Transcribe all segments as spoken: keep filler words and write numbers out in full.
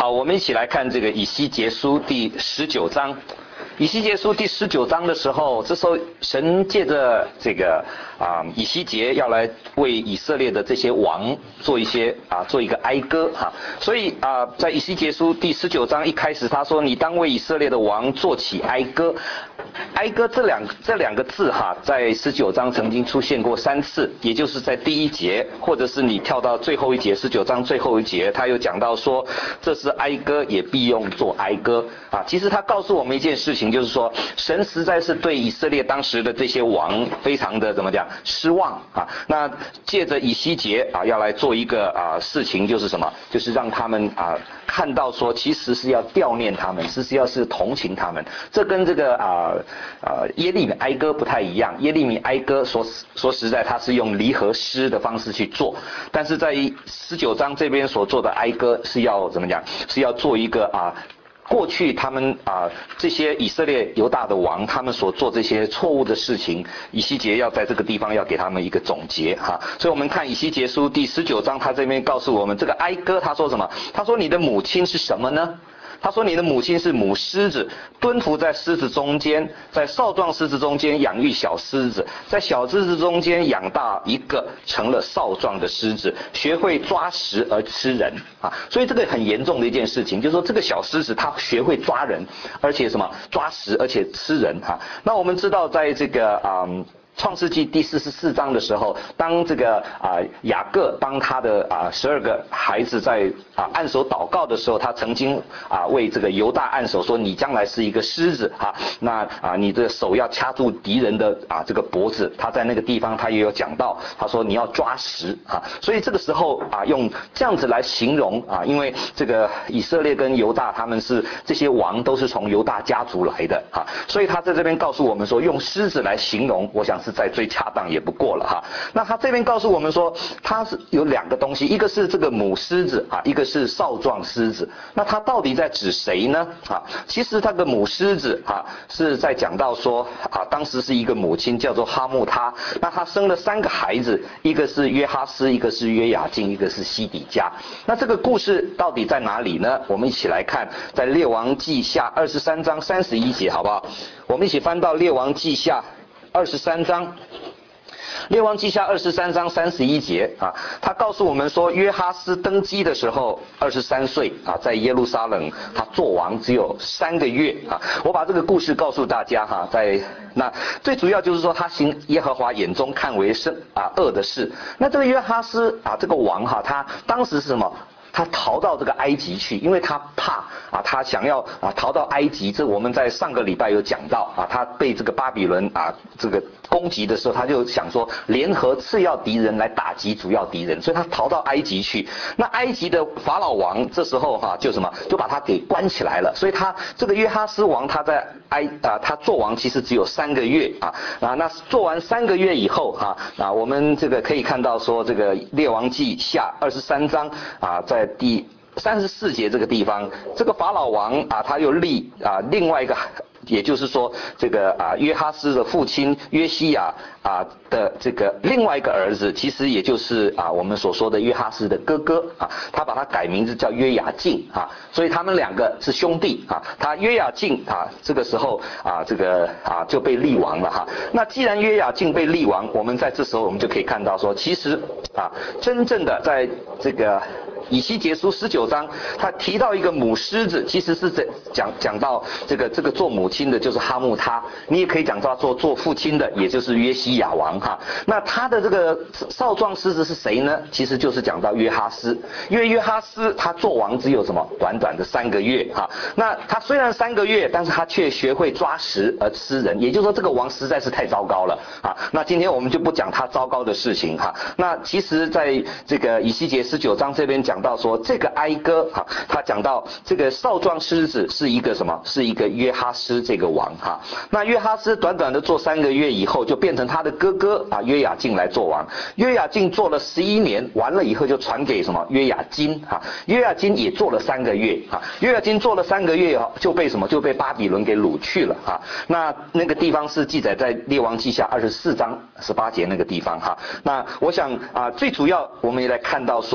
好，我们一起来看这个以西结书第十九章。以西结书第十九章的时候，这时候神借着这个啊以西结要来为以色列的这些王做一些啊做一个哀歌哈、啊，所以啊在以西结书第十九章一开始他说，你当为以色列的王做起哀歌。哀歌这两这两个字哈，在十九章曾经出现过三次，也就是在第一节，或者是你跳到最后一节，十九章最后一节，他有讲到说，这是哀歌，也必用作哀歌啊。其实他告诉我们一件事情，就是说，神实在是对以色列当时的这些王非常的怎么讲失望啊。那借着以西结啊，要来做一个啊事情，就是什么？就是让他们啊看到说，其实是要悼念他们，是是要是同情他们。这跟这个啊。呃，耶利米哀歌不太一样。耶利米哀歌说说实在，他是用离合诗的方式去做，但是在十九章这边所做的哀歌是要怎么讲？是要做一个啊，过去他们啊这些以色列犹大的王，他们所做这些错误的事情，以西结要在这个地方要给他们一个总结哈。所以我们看以西结书第十九章，他这边告诉我们这个哀歌，他说什么？他说你的母亲是什么呢？他说你的母亲是母狮子，蹲伏在狮子中间，在少壮狮子中间养育小狮子，在小狮子中间养大一个，成了少壮的狮子，学会抓食而吃人啊。所以这个很严重的一件事情，就是说这个小狮子它学会抓人，而且什么抓食，而且吃人哈、啊。那我们知道在这个啊。嗯创世纪第四十四章的时候，当这个啊雅各帮他的啊十二个孩子在啊按手祷告的时候，他曾经啊为这个犹大按手说，你将来是一个狮子哈，那啊你的手要掐住敌人的啊这个脖子。他在那个地方他也有讲到，他说你要抓食啊，所以这个时候啊用这样子来形容啊，因为这个以色列跟犹大他们是这些王都是从犹大家族来的啊，所以他在这边告诉我们说，用狮子来形容，我想是再最恰当也不过了哈。那他这边告诉我们说，他是有两个东西，一个是这个母狮子啊，一个是少壮狮子。那他到底在指谁呢？啊，其实他的母狮子啊是在讲到说啊，当时是一个母亲叫做哈木他，那他生了三个孩子，一个是约哈斯，一个是约雅敬，一个是西底家。那这个故事到底在哪里呢？我们一起来看，在列王记下二十三章三十一节，好不好？我们一起翻到列王记下二十三章，列王记下二十三章三十一节啊，他告诉我们说，约哈斯登基的时候二十三岁啊，在耶路撒冷他做王只有三个月啊。我把这个故事告诉大家哈，在那最主要就是说他行耶和华眼中看为是啊恶的事。那这个约哈斯啊这个王哈，他当时是什么？他逃到这个埃及去，因为他怕啊，他想要啊逃到埃及。这我们在上个礼拜有讲到啊，他被这个巴比伦啊这个攻击的时候，他就想说联合次要敌人来打击主要敌人，所以他逃到埃及去。那埃及的法老王这时候哈、啊、就什么就把他给关起来了，所以他这个约哈斯王他在埃啊他做王其实只有三个月啊啊那做完三个月以后哈 啊, 啊我们这个可以看到说这个列王记下二十三章啊在第三十四节这个地方，这个法老王啊，他又立啊另外一个，也就是说这个啊约哈斯的父亲约西亚啊的这个另外一个儿子，其实也就是啊我们所说的约哈斯的哥哥啊，他把他改名字叫约雅敬啊，所以他们两个是兄弟啊。他约雅敬啊这个时候啊这个啊就被立王了哈。那既然约雅敬被立王，我们在这时候我们就可以看到说，其实啊真正的在这个以西结书十九章，他提到一个母狮子，其实是讲讲到这个这个做母亲的就是哈木他，你也可以讲到做做父亲的，也就是约西亚王哈。那他的这个少壮狮子是谁呢？其实就是讲到约哈斯，因为约哈斯他做王只有什么短短的三个月哈。那他虽然三个月，但是他却学会抓食而吃人，也就是说这个王实在是太糟糕了啊。那今天我们就不讲他糟糕的事情哈。那其实在这个以西结十九章这边讲。讲到说这个哀歌哈，他讲到这个少壮狮子是一个什么？是一个约哈斯这个王哈。那约哈斯短短的做三个月以后，就变成他的哥哥啊约雅敬来做王。约雅敬做了十一年，完了以后就传给什么约雅金哈。约雅金也做了三个月哈。约雅金做了三个月就被什么？就被巴比伦给掳去了哈。那那个地方是记载在列王记下二十四章十八节那个地方哈。那我想啊，最主要我们也来看到说。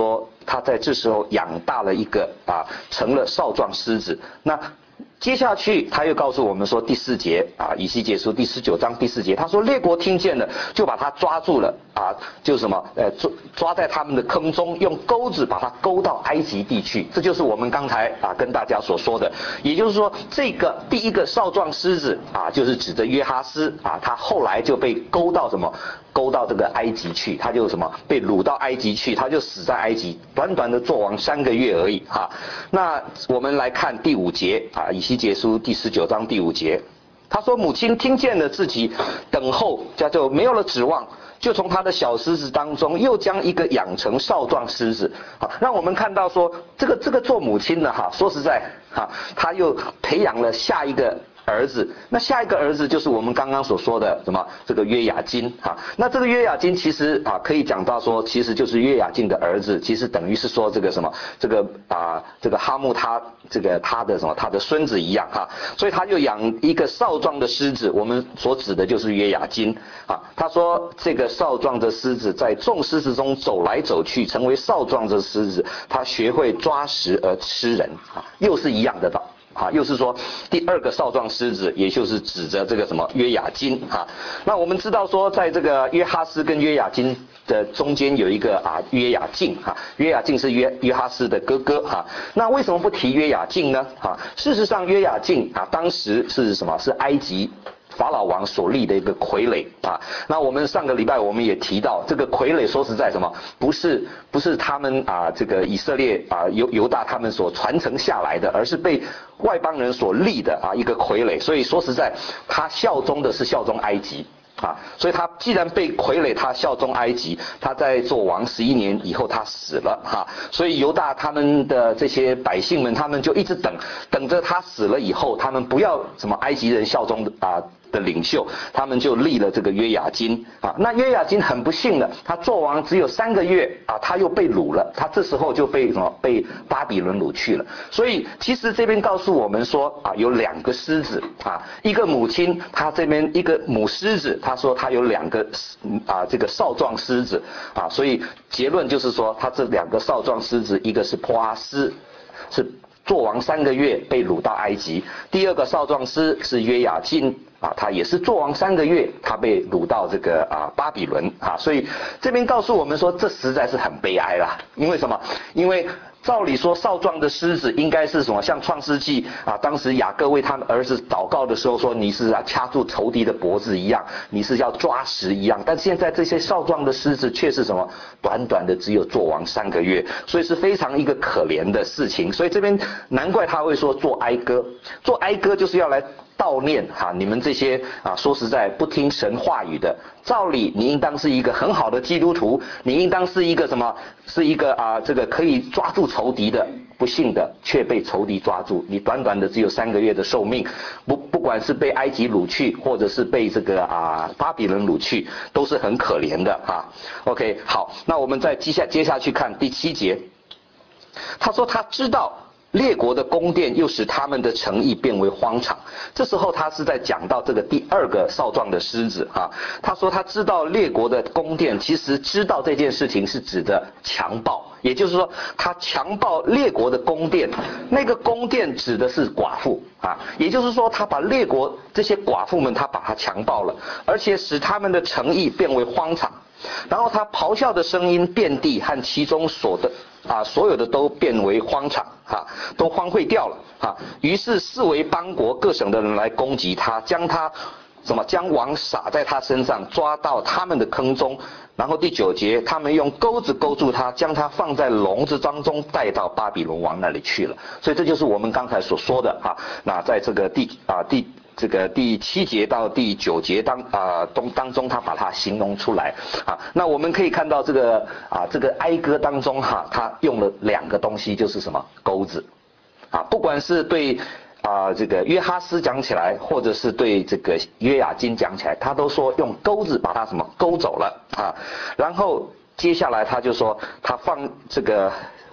他在这时候养大了一个啊，成了少壮狮子。那接下去他又告诉我们说，第四节啊，以西结书第十九章第四节，他说列国听见了，就把他抓住了啊，就是什么呃抓抓在他们的坑中，用钩子把他勾到埃及地去。这就是我们刚才啊跟大家所说的，也就是说这个第一个少壮狮子啊，就是指着约哈斯啊，他后来就被勾到什么？勾到这个埃及去，他就什么被掳到埃及去，他就死在埃及，短短的做王三个月而已哈。那我们来看第五节啊，以西结书第十九章第五节，他说母亲听见了自己等候，叫做没有了指望，就从他的小狮子当中又将一个养成少壮狮子啊，让我们看到说这个这个做母亲的哈，说实在哈，他又培养了下一个儿子，那下一个儿子就是我们刚刚所说的什么这个约雅斤哈，那这个约雅斤其实啊可以讲到说，其实就是约雅斤的儿子，其实等于是说这个什么这个啊这个哈木他这个他的什么他的孙子一样哈，所以他就养一个少壮的狮子，我们所指的就是约雅斤啊。他说这个少壮的狮子在众狮子中走来走去，成为少壮的狮子，他学会抓食而吃人啊，又是一样的道。啊，又是说第二个少壮狮子，也就是指着这个什么约雅斤啊。那我们知道说，在这个约哈斯跟约雅斤的中间有一个啊约雅敬哈，约雅敬是约约哈斯的哥哥哈。那为什么不提约雅敬呢？啊，事实上约雅敬啊，当时是什么？是埃及法老王所立的一个傀儡啊。那我们上个礼拜我们也提到，这个傀儡说实在什么，不是不是他们啊这个以色列啊犹犹大他们所传承下来的，而是被外邦人所立的啊一个傀儡。所以说实在，他效忠的是效忠埃及。啊，所以他既然被傀儡，他效忠埃及，他在做王十一年以后他死了哈，所以犹大他们的这些百姓们，他们就一直等，等着他死了以后，他们不要什么埃及人效忠的啊的领袖，他们就立了这个约雅斤啊。那约雅斤很不幸的，他做王只有三个月啊，他又被掳了，他这时候就被什么被巴比伦掳去了。所以其实这边告诉我们说啊，有两个狮子啊，一个母亲，他这边一个母狮子，他说他有两个啊这个少壮狮子啊，所以结论就是说，他这两个少壮狮子，一个是波阿斯，是做王三个月被掳到埃及；第二个少壮狮是约雅斤啊，他也是做王三个月，他被掳到这个啊巴比伦啊，所以这边告诉我们说，这实在是很悲哀啦。因为什么？因为照理说，少壮的狮子应该是什么？像创世纪啊，当时雅各为他们儿子祷告的时候说，你是啊掐住仇敌的脖子一样，你是要抓食一样。但现在这些少壮的狮子却是什么？短短的只有做王三个月，所以是非常一个可怜的事情。所以这边难怪他会说做哀歌，做哀歌就是要来悼念哈，你们这些啊，说实在不听神话语的，照理你应当是一个很好的基督徒，你应当是一个什么？是一个啊，这个可以抓住仇敌的，不幸的却被仇敌抓住。你短短的只有三个月的寿命，不不管是被埃及掳去，或者是被这个啊巴比伦掳去，都是很可怜的啊。OK， 好，那我们再接下接下去看第七节，他说他知道列国的宫殿又使他们的诚意变为荒场。这时候他是在讲到这个第二个少壮的狮子啊，他说他知道列国的宫殿，其实知道这件事情是指的强暴，也就是说他强暴列国的宫殿，那个宫殿指的是寡妇啊，也就是说他把列国这些寡妇们他把他强暴了，而且使他们的诚意变为荒场。然后他咆哮的声音遍地，和其中所的啊所有的都变为荒场啊，都荒废掉了啊。于是四围邦国各省的人来攻击他，将他什么将网撒在他身上，抓到他们的坑中。然后第九节，他们用钩子勾住他，将他放在笼子当中，带到巴比伦王那里去了。所以这就是我们刚才所说的啊。那在这个第啊第。这个第七节到第九节当啊当当中，他把它形容出来啊。那我们可以看到这个啊这个哀歌当中哈，他用了两个东西，就是什么钩子啊，不管是对啊这个约哈斯讲起来，或者是对这个约雅斤讲起来，他都说用钩子把它什么勾走了啊。然后接下来他就说他放这个。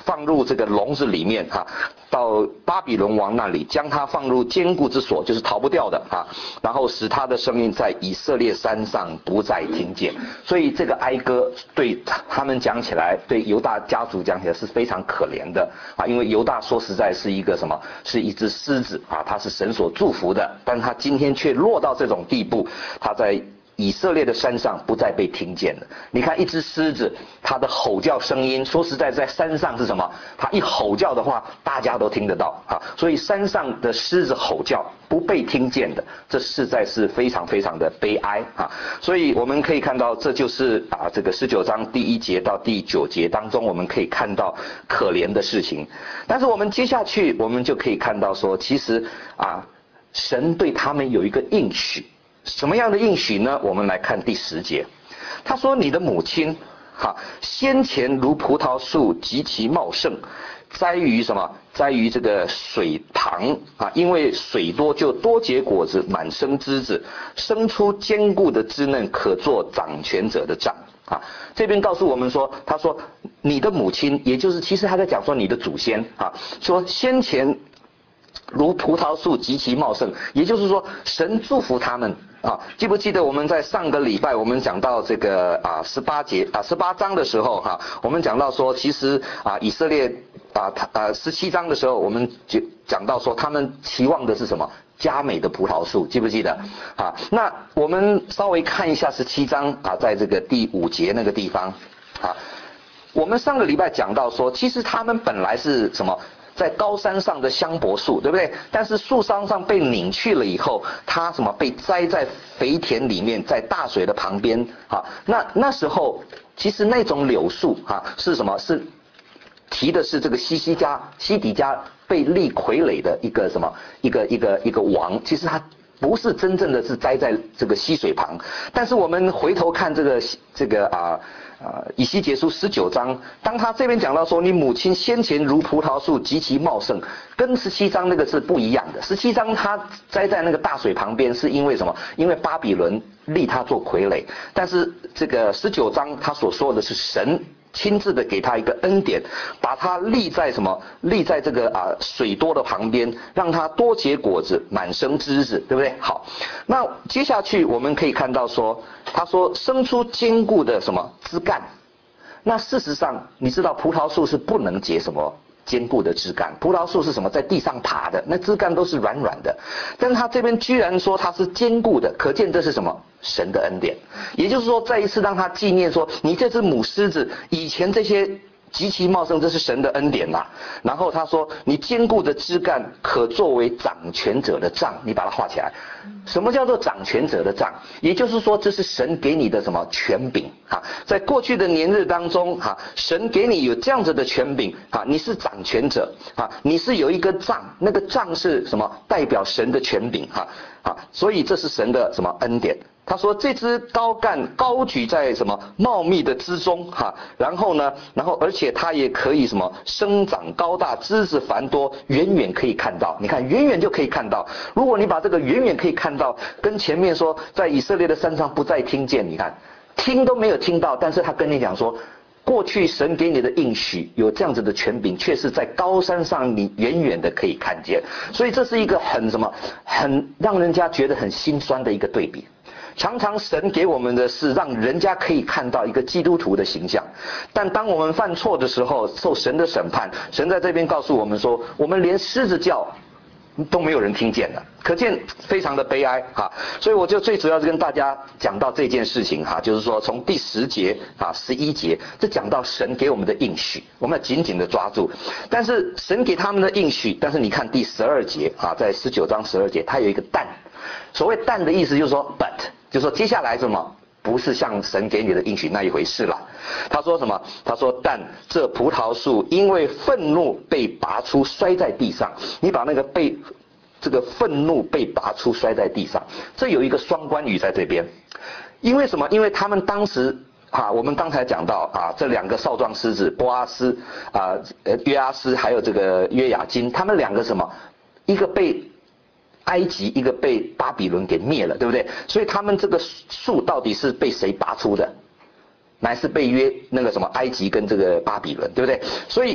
放入这个笼子里面哈，到巴比伦王那里，将他放入坚固之所，就是逃不掉的哈，然后使他的声音在以色列山上不再听见。所以这个哀歌对他们讲起来，对犹大家族讲起来是非常可怜的啊，因为犹大说实在是一个什么，是一只狮子啊，他是神所祝福的，但他今天却落到这种地步，他在以色列的山上不再被听见了。你看一只狮子，它的吼叫声音，说实在在山上是什么？它一吼叫的话，大家都听得到啊。所以山上的狮子吼叫不被听见的，这实在是非常非常的悲哀啊。所以我们可以看到，这就是啊这个十九章第一节到第九节当中，我们可以看到可怜的事情。但是我们接下去，我们就可以看到说，其实啊，神对他们有一个应许。什么样的应许呢？我们来看第十节，他说：“你的母亲，哈，先前如葡萄树极其茂盛，栽于什么？栽于这个水旁啊，因为水多就多结果子，满生枝子，生出坚固的枝嫩，可做掌权者的杖。”啊，这边告诉我们说，他说你的母亲，也就是其实他在讲说你的祖先啊，说先前如葡萄树极其茂盛，也就是说神祝福他们。啊，记不记得我们在上个礼拜我们讲到这个啊十八节啊十八章的时候哈、啊，我们讲到说其实啊以色列啊啊十七章的时候我们就讲到说他们期望的是什么？佳美的葡萄树，记不记得？啊，那我们稍微看一下十七章啊，在这个第五节那个地方啊，我们上个礼拜讲到说，其实他们本来是什么？在高山上的香柏树，对不对？但是树梢上被拧去了以后，它什么被栽在肥田里面，在大水的旁边啊。那那时候其实那种柳树啊是什么？是提的是这个西西家西底家被立傀儡的一个什么一个一个一个王，其实他不是真正的是栽在这个溪水旁。但是我们回头看这个这个啊。呃，以西结书十九章，当他这边讲到说，你母亲先前如葡萄树极其茂盛，跟十七章那个是不一样的。十七章他栽在那个大水旁边，是因为什么？因为巴比伦立他做傀儡。但是这个十九章他所说的是神亲自的给他一个恩典，把他立在什么？立在这个啊水多的旁边，让他多结果子，满生枝子，对不对？好，那接下去我们可以看到说，他说生出坚固的什么枝干？那事实上，你知道葡萄树是不能结什么坚固的枝干，葡萄树是什么？在地上爬的，那枝干都是软软的。但是他这边居然说它是坚固的，可见这是什么？神的恩典。也就是说，再一次让他纪念说，你这只母狮子以前这些极其茂盛，这是神的恩典呐、啊。然后他说，你坚固的枝干可作为掌权者的杖，你把它画起来。什么叫做掌权者的杖？也就是说，这是神给你的什么权柄啊？在过去的年日当中啊，神给你有这样子的权柄啊，你是掌权者啊，你是有一个杖，那个杖是什么？代表神的权柄啊啊，所以这是神的什么恩典？他说这支高干高举在什么茂密的枝中哈、啊，然后呢，然后而且它也可以什么生长高大，枝子繁多，远远可以看到。你看远远就可以看到。如果你把这个远远可以看到跟前面说在以色列的山上不再听见，你看听都没有听到，但是他跟你讲说，过去神给你的应许有这样子的权柄，却是在高山上你远远的可以看见。所以这是一个很什么很让人家觉得很心酸的一个对比。常常神给我们的是让人家可以看到一个基督徒的形象，但当我们犯错的时候，受神的审判，神在这边告诉我们说，我们连狮子叫都没有人听见了，可见非常的悲哀哈。所以我就最主要是跟大家讲到这件事情哈，就是说从第十节啊十一节，这讲到神给我们的应许，我们要紧紧的抓住。但是神给他们的应许，但是你看第十二节啊，在十九章十二节，它有一个但，所谓但的意思就是说 but。就是说接下来什么不是像神给你的应许那一回事了。他说什么？他说但这葡萄树因为愤怒被拔出，摔在地上。你把那个被这个愤怒被拔出摔在地上，这有一个双关语在这边。因为什么？因为他们当时啊，我们刚才讲到啊，这两个少壮狮子波阿斯啊、呃约阿斯还有这个约雅金，他们两个什么？一个被埃及，一个被巴比伦给灭了，对不对？所以他们这个树到底是被谁拔出的？乃是被约那个什么埃及跟这个巴比伦，对不对？所以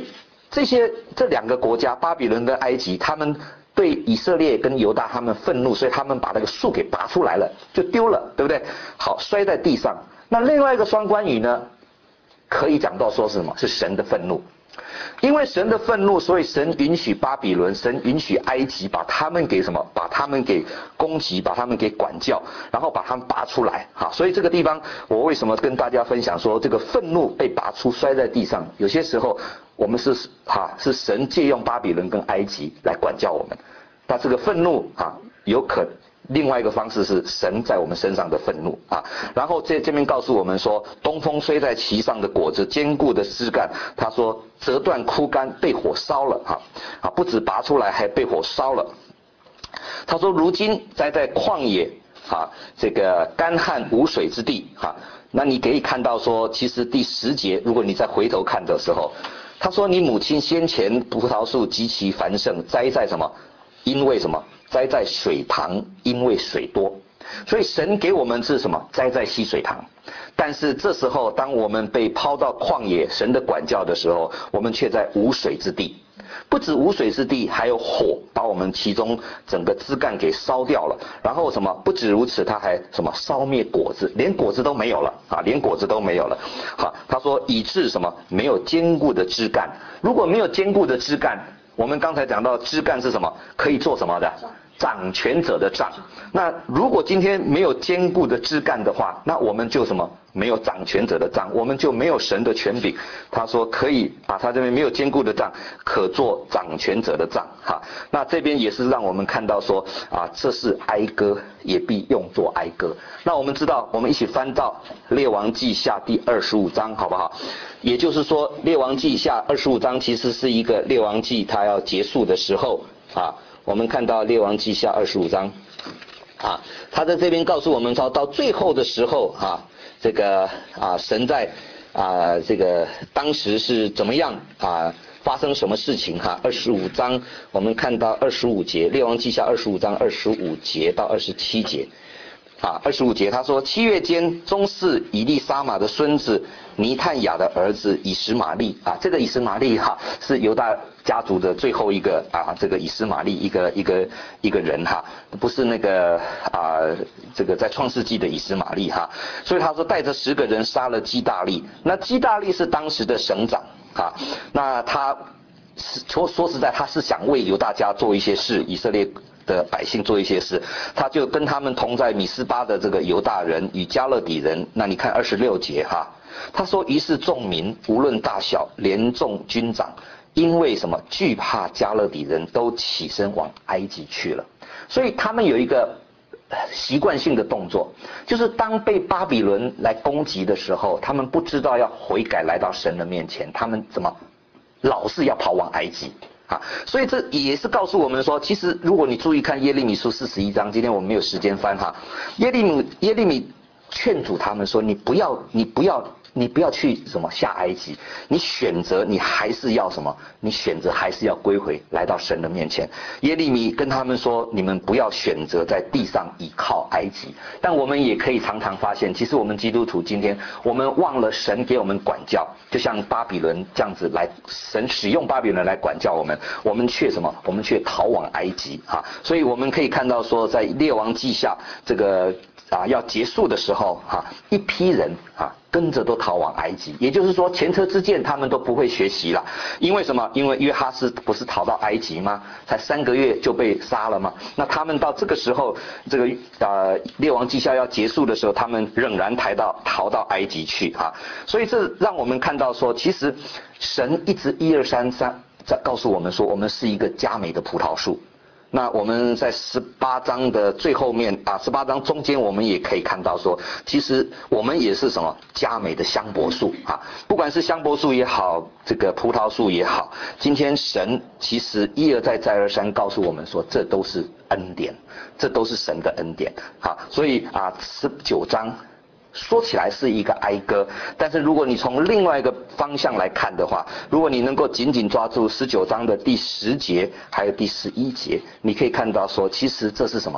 这些这两个国家巴比伦跟埃及，他们对以色列跟犹大他们愤怒，所以他们把那个树给拔出来了，就丢了，对不对？好，摔在地上。那另外一个双关语呢，可以讲到说是什么？是神的愤怒。因为神的愤怒，所以神允许巴比伦，神允许埃及把他们给什么？把他们给攻击，把他们给管教，然后把他们拔出来。好，所以这个地方我为什么跟大家分享说，这个愤怒被拔出，摔在地上，有些时候我们是哈是神借用巴比伦跟埃及来管教我们，那这个愤怒啊有可。另外一个方式是神在我们身上的愤怒啊，然后这这边告诉我们说，东风吹在其上的果子，坚固的枝干，他说折断枯干，被火烧了啊啊，不止拔出来，还被火烧了。他说如今栽在旷野啊，这个干旱无水之地啊，那你可以看到说，其实第十节，如果你再回头看的时候，他说你母亲先前葡萄树极其繁盛，栽在什么？因为什么？栽在水塘，因为水多，所以神给我们是什么？栽在溪水塘。但是这时候，当我们被抛到旷野，神的管教的时候，我们却在无水之地。不止无水之地，还有火把我们其中整个枝干给烧掉了。然后什么？不止如此，他还什么？烧灭果子，连果子都没有了啊！连果子都没有了。好，他说以致什么？没有坚固的枝干。如果没有坚固的枝干，我们刚才讲到枝干是什么？可以做什么的？掌权者的杖。那如果今天没有坚固的枝干的话，那我们就什么？没有掌权者的杖，我们就没有神的权柄。他说可以啊，他这边没有坚固的杖，可做掌权者的杖哈。那这边也是让我们看到说啊，这是哀歌，也必用作哀歌。那我们知道，我们一起翻到列王记下第二十五章，好不好？也就是说，列王记下二十五章其实是一个列王记它要结束的时候啊。我们看到列王记下二十五章啊，他在这边告诉我们说，到最后的时候啊，这个啊神在啊这个当时是怎么样啊，发生什么事情哈？二十五章我们看到二十五节，列王记下二十五章二十五节到二十七节。啊，二十五节他说，七月间，中士以利沙玛的孙子尼探雅的儿子以实玛利啊，这个以实玛利哈、啊、是犹大家族的最后一个啊，这个以实玛利一个一个一个人哈，不是那个啊这个在创世纪的以实玛利哈，所以他说带着十个人杀了基大利，那基大利是当时的省长啊，那他说说实在他是想为犹大家做一些事，以色列的百姓做一些事，他就跟他们同在米斯巴的这个犹大人与加勒底人。那你看二十六节哈，他说于是众民无论大小，连众军长，因为什么惧怕加勒底人，都起身往埃及去了。所以他们有一个习惯性的动作，就是当被巴比伦来攻击的时候，他们不知道要悔改来到神的面前，他们怎么老是要跑往埃及啊？所以这也是告诉我们说，其实如果你注意看耶利米书四十一章，今天我们没有时间翻哈，耶利米耶利米劝阻他们说，你不要你不要你不要去什么下埃及，你选择你还是要什么？你选择还是要归回来到神的面前。耶利米跟他们说，你们不要选择在地上依靠埃及。但我们也可以常常发现，其实我们基督徒今天我们忘了神给我们管教，就像巴比伦这样子来，神使用巴比伦来管教我们，我们却什么？我们却逃往埃及啊！所以我们可以看到说，在列王记下这个啊要结束的时候哈、啊，一批人啊跟着都逃往埃及，也就是说前车之鉴他们都不会学习了。因为什么？因为约哈斯不是逃到埃及吗？才三个月就被杀了吗？那他们到这个时候，这个呃列王记下要结束的时候，他们仍然逃到逃到埃及去啊。所以这让我们看到说，其实神一直一二三三在告诉我们说，我们是一个佳美的葡萄树。那我们在十八章的最后面啊，十八章中间我们也可以看到说，其实我们也是什么佳美的香柏树啊，不管是香柏树也好，这个葡萄树也好，今天神其实一而再再而三告诉我们说，这都是恩典，这都是神的恩典啊，所以啊十九章说起来是一个哀歌，但是如果你从另外一个方向来看的话，如果你能够紧紧抓住十九章的第十节还有第十一节，你可以看到说，其实这是什么？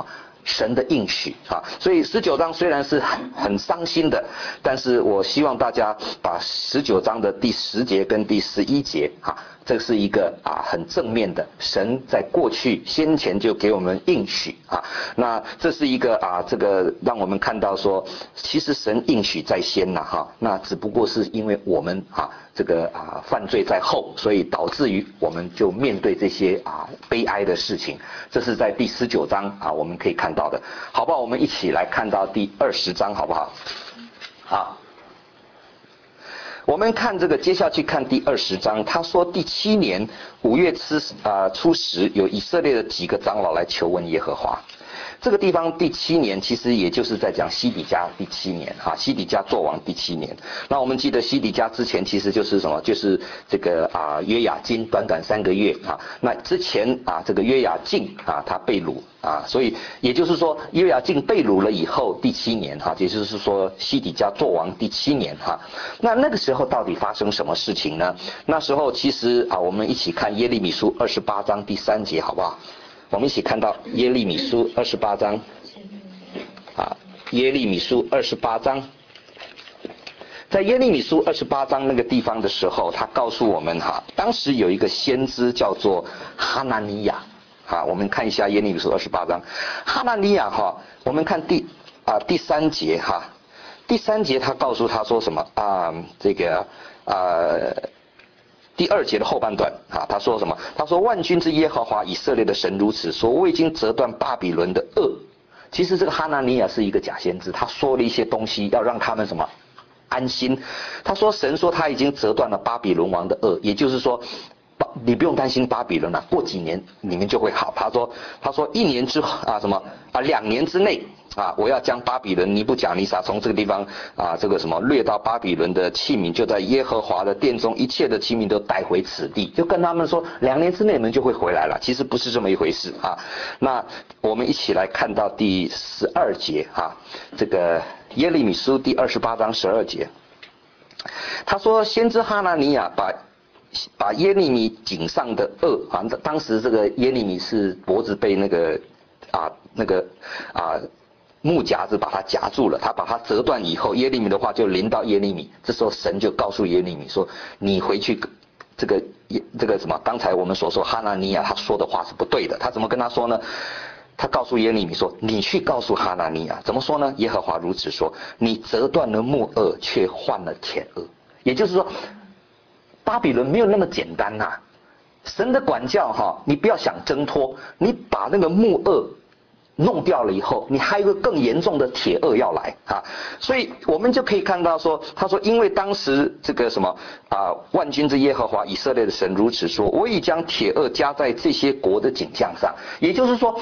神的应许啊。所以十九章虽然是很很伤心的，但是我希望大家把十九章的第十节跟第十一节啊，这是一个啊很正面的，神在过去先前就给我们应许啊。那这是一个啊这个让我们看到说，其实神应许在先呐哈，那只不过是因为我们啊这个啊犯罪在后，所以导致于我们就面对这些啊悲哀的事情。这是在第十九章啊我们可以看到的，好不好？我们一起来看到第二十章，好不好？好。我们看这个，接下去看第二十章。他说，第七年五月初啊初十，有以色列的几个长老来求问耶和华。这个地方第七年，其实也就是在讲西底家第七年哈，西底家作王第七年。那我们记得西底家之前其实就是什么？就是这个啊约雅斤短短三个月啊。那之前啊这个约雅敬啊他被掳啊，所以也就是说约雅敬被掳了以后第七年哈，也就是说西底家作王第七年哈。那那个时候到底发生什么事情呢？那时候其实啊我们一起看耶利米书二十八章第三节好不好？我们一起看到耶利米书二十八章，啊，耶利米书二十八章，在耶利米书二十八章那个地方的时候，他告诉我们哈，当时有一个先知叫做哈拿尼亚，啊，我们看一下耶利米书二十八章，哈拿尼亚哈，我们看第啊第三节哈，第三节他告诉他说什么啊？这个啊。第二节的后半段啊，他说什么？他说：“万军之耶和华以色列的神如此说：我已经折断巴比伦的轭。”其实这个哈拿尼亚是一个假先知，他说了一些东西，要让他们什么安心。他说：“神说他已经折断了巴比伦王的轭，也就是说，你不用担心巴比伦了、啊，过几年你们就会好。”他说：“他说一年之啊什么啊两年之内。”啊！我要将巴比伦尼布甲尼撒从这个地方啊，这个什么掠到巴比伦的器皿，就在耶和华的殿中，一切的器皿都带回此地。就跟他们说，两年之内你们就会回来了。其实不是这么一回事啊。那我们一起来看到第十二节啊，这个耶利米书第二十八章十二节，他说：“先知哈拿尼亚把把耶利米颈上的轭啊，当时这个耶利米是脖子被那个啊那个啊。”木夹子把它夹住了，他把它折断以后，耶利米的话就临到耶利米。这时候神就告诉耶利米说：“你回去，这个这个什么？刚才我们所说哈拿尼亚他说的话是不对的。他怎么跟他说呢？他告诉耶利米说：你去告诉哈拿尼亚，怎么说呢？耶和华如此说：你折断了木轭，却换了铁轭。也就是说，巴比伦没有那么简单呐、啊。神的管教哈，你不要想挣脱，你把那个木轭弄掉了以后，你还有一个更严重的铁轭要来啊，所以我们就可以看到说，他说，因为当时这个什么啊，万军之耶和华以色列的神如此说，我已将铁轭加在这些国的颈项上，也就是说，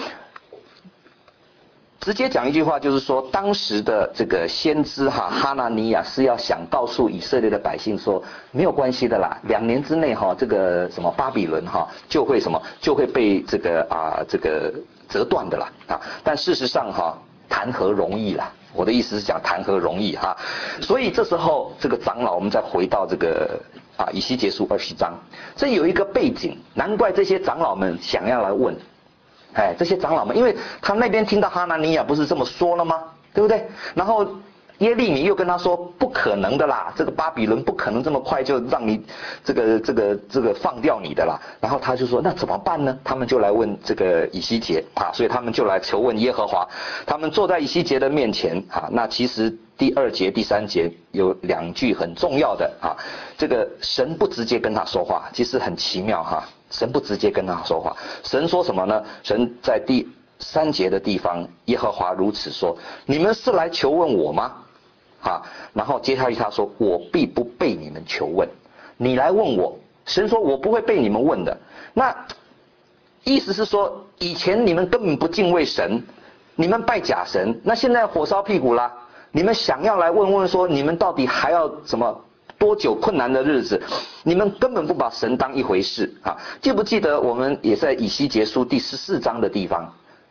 直接讲一句话，就是说，当时的这个先知哈哈拿尼亚是要想告诉以色列的百姓说，没有关系的啦，两年之内哈，这个什么巴比伦哈就会什么就会被这个啊这个。折断的啦啊，但事实上哈，谈何容易啦！我的意思是讲谈何容易哈，所以这时候这个长老，我们再回到这个啊以西结书二十章，这有一个背景，难怪这些长老们想要来问，哎，这些长老们，因为他那边听到哈拿尼亚不是这么说了吗？对不对？然后耶利米又跟他说不可能的啦，这个巴比伦不可能这么快就让你这个这个这个放掉你的啦。然后他就说那怎么办呢？他们就来问这个以西结啊，所以他们就来求问耶和华。他们坐在以西结的面前啊，那其实第二节第三节有两句很重要的啊，这个神不直接跟他说话，其实很奇妙哈，神不直接跟他说话，神说什么呢？神在第三节的地方，耶和华如此说：你们是来求问我吗？啊，然后接下去他说：我必不被你们求问，你来问我。神说：我不会被你们问的。那意思是说，以前你们根本不敬畏神，你们拜假神，那现在火烧屁股啦，你们想要来问问说，你们到底还要什么多久困难的日子？你们根本不把神当一回事啊！记不记得我们也在以西结书第十四章的地方？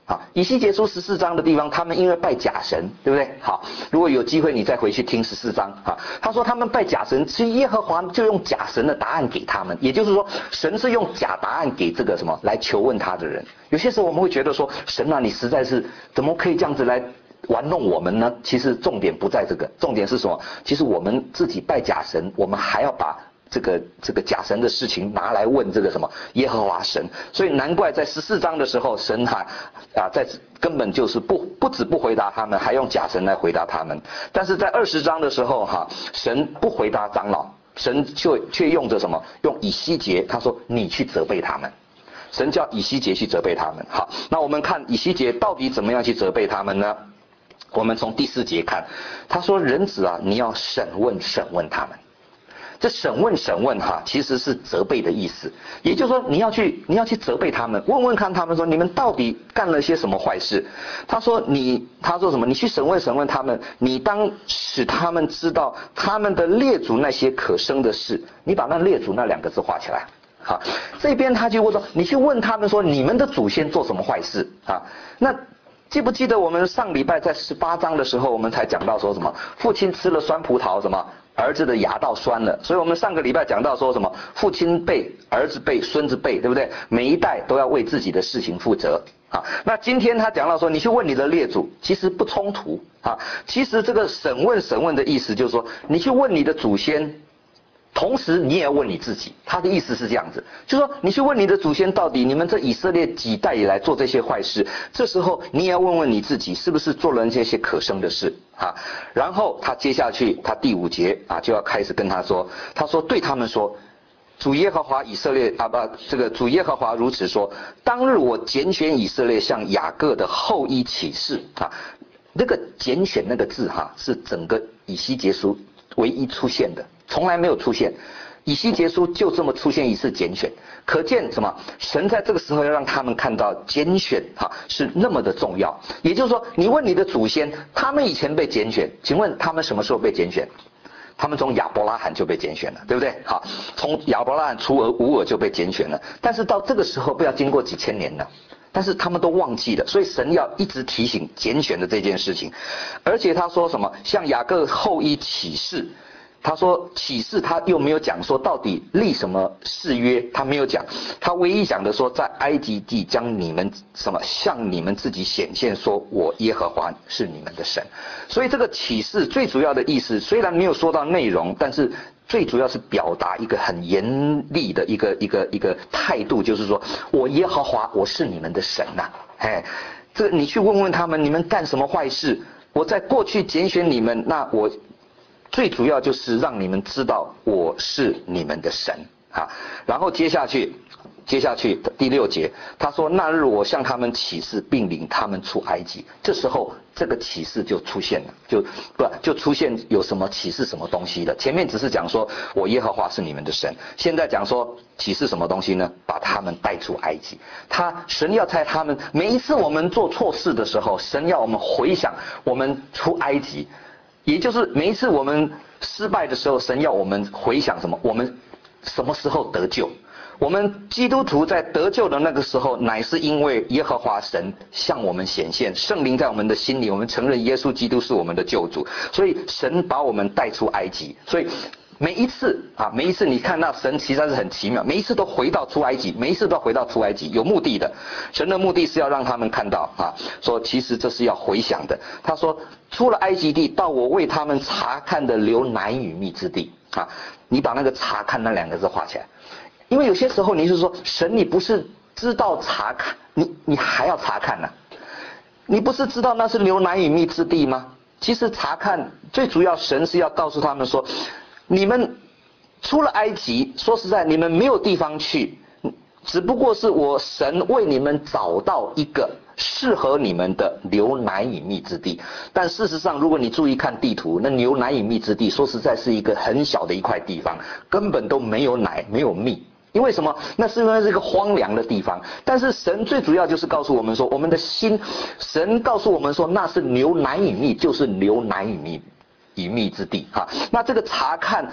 啊，以西结书十四章的地方，他们因为拜假神，对不对？好，如果有机会你再回去听十四章啊。他说他们拜假神，其实耶和华就用假神的答案给他们，也就是说，神是用假答案给这个什么来求问他的人。有些时候我们会觉得说，神啊，你实在是怎么可以这样子来玩弄我们呢？其实重点不在这个，重点是什么？其实我们自己拜假神，我们还要把这个这个假神的事情拿来问这个什么耶和华神，所以难怪在十四章的时候，神还啊在根本就是不不止不回答他们，还用假神来回答他们。但是在二十章的时候哈，神不回答长老，神却却用着什么？用以西结，他说你去责备他们。神叫以西结去责备他们。好，那我们看以西结到底怎么样去责备他们呢？我们从第四节看，他说人子啊，你要审问审问他们。这审问审问哈，其实是责备的意思，也就是说你要去你要去责备他们，问问看他们说你们到底干了些什么坏事。他说你他说什么？你去审问审问他们，你当使他们知道他们的列祖那些可生的事。你把那列祖那两个字画起来。好，这边他就问说，你去问他们说你们的祖先做什么坏事啊？那记不记得我们上礼拜在十八章的时候，我们才讲到说什么？父亲吃了酸葡萄，什么？儿子的牙到酸了。所以我们上个礼拜讲到说什么？父亲背，儿子背，孙子背，对不对？每一代都要为自己的事情负责啊。那今天他讲到说，你去问你的列祖，其实不冲突啊。其实这个审问审问的意思就是说，你去问你的祖先。同时你也要问你自己，他的意思是这样子，就是说你去问你的祖先，到底你们这以色列几代以来做这些坏事，这时候你也要问问你自己，是不是做了这些可生的事啊？然后他接下去他第五节啊就要开始跟他说，他说对他们说，主耶和华以色列啊不这个主耶和华如此说，当日我拣选以色列向雅各的后裔起誓啊，那个拣选那个字哈、啊、是整个以西结书唯一出现的。从来没有出现，以西结书就这么出现一次拣选，可见什么？神在这个时候要让他们看到拣选哈、啊、是那么的重要。也就是说，你问你的祖先，他们以前被拣选，请问他们什么时候被拣选？他们从亚伯拉罕就被拣选了，对不对？好，从亚伯拉罕出尔无尔就被拣选了，但是到这个时候不要经过几千年了。但是他们都忘记了，所以神要一直提醒拣选的这件事情。而且他说什么？向雅各后裔起誓。他说起誓，他又没有讲说到底立什么誓约，他没有讲，他唯一讲的说在埃及地将你们什么向你们自己显现，说我耶和华是你们的神。所以这个起誓最主要的意思，虽然没有说到内容，但是最主要是表达一个很严厉的一个一个一个态度，就是说我耶和华我是你们的神呐、啊，哎，这个你去问问他们，你们干什么坏事？我在过去拣选你们，那我。最主要就是让你们知道我是你们的神啊，然后接下去，接下去第六节，他说那日我向他们起誓，并领他们出埃及。这时候这个启示就出现了，就不就出现有什么启示什么东西的。前面只是讲说我耶和华是你们的神，现在讲说启示什么东西呢？把他们带出埃及。他神要在他们每一次我们做错事的时候，神要我们回想我们出埃及。也就是每一次我们失败的时候，神要我们回想什么？我们什么时候得救？我们基督徒在得救的那个时候，乃是因为耶和华神向我们显现，圣灵在我们的心里，我们承认耶稣基督是我们的救主，所以神把我们带出埃及。所以每一次啊，每一次你看到神其实是很奇妙，每一次都回到出埃及，每一次都回到出埃及，有目的的。神的目的是要让他们看到啊，说其实这是要回想的。他说出了埃及地，到我为他们查看的流奶与蜜之地啊，你把那个查看那两个字画起来。因为有些时候你是说神，你不是知道查看，你你还要查看呢、啊？你不是知道那是流奶与蜜之地吗？其实查看最主要，神是要告诉他们说，你们出了埃及，说实在，你们没有地方去，只不过是我神为你们找到一个适合你们的流奶与蜜之地。但事实上，如果你注意看地图，那流奶与蜜之地，说实在是一个很小的一块地方，根本都没有奶，没有蜜。因为什么？那是因为是一个荒凉的地方。但是神最主要就是告诉我们说，我们的心，神告诉我们说，那是流奶与蜜，就是流奶与蜜与蜜之地哈。那这个查看，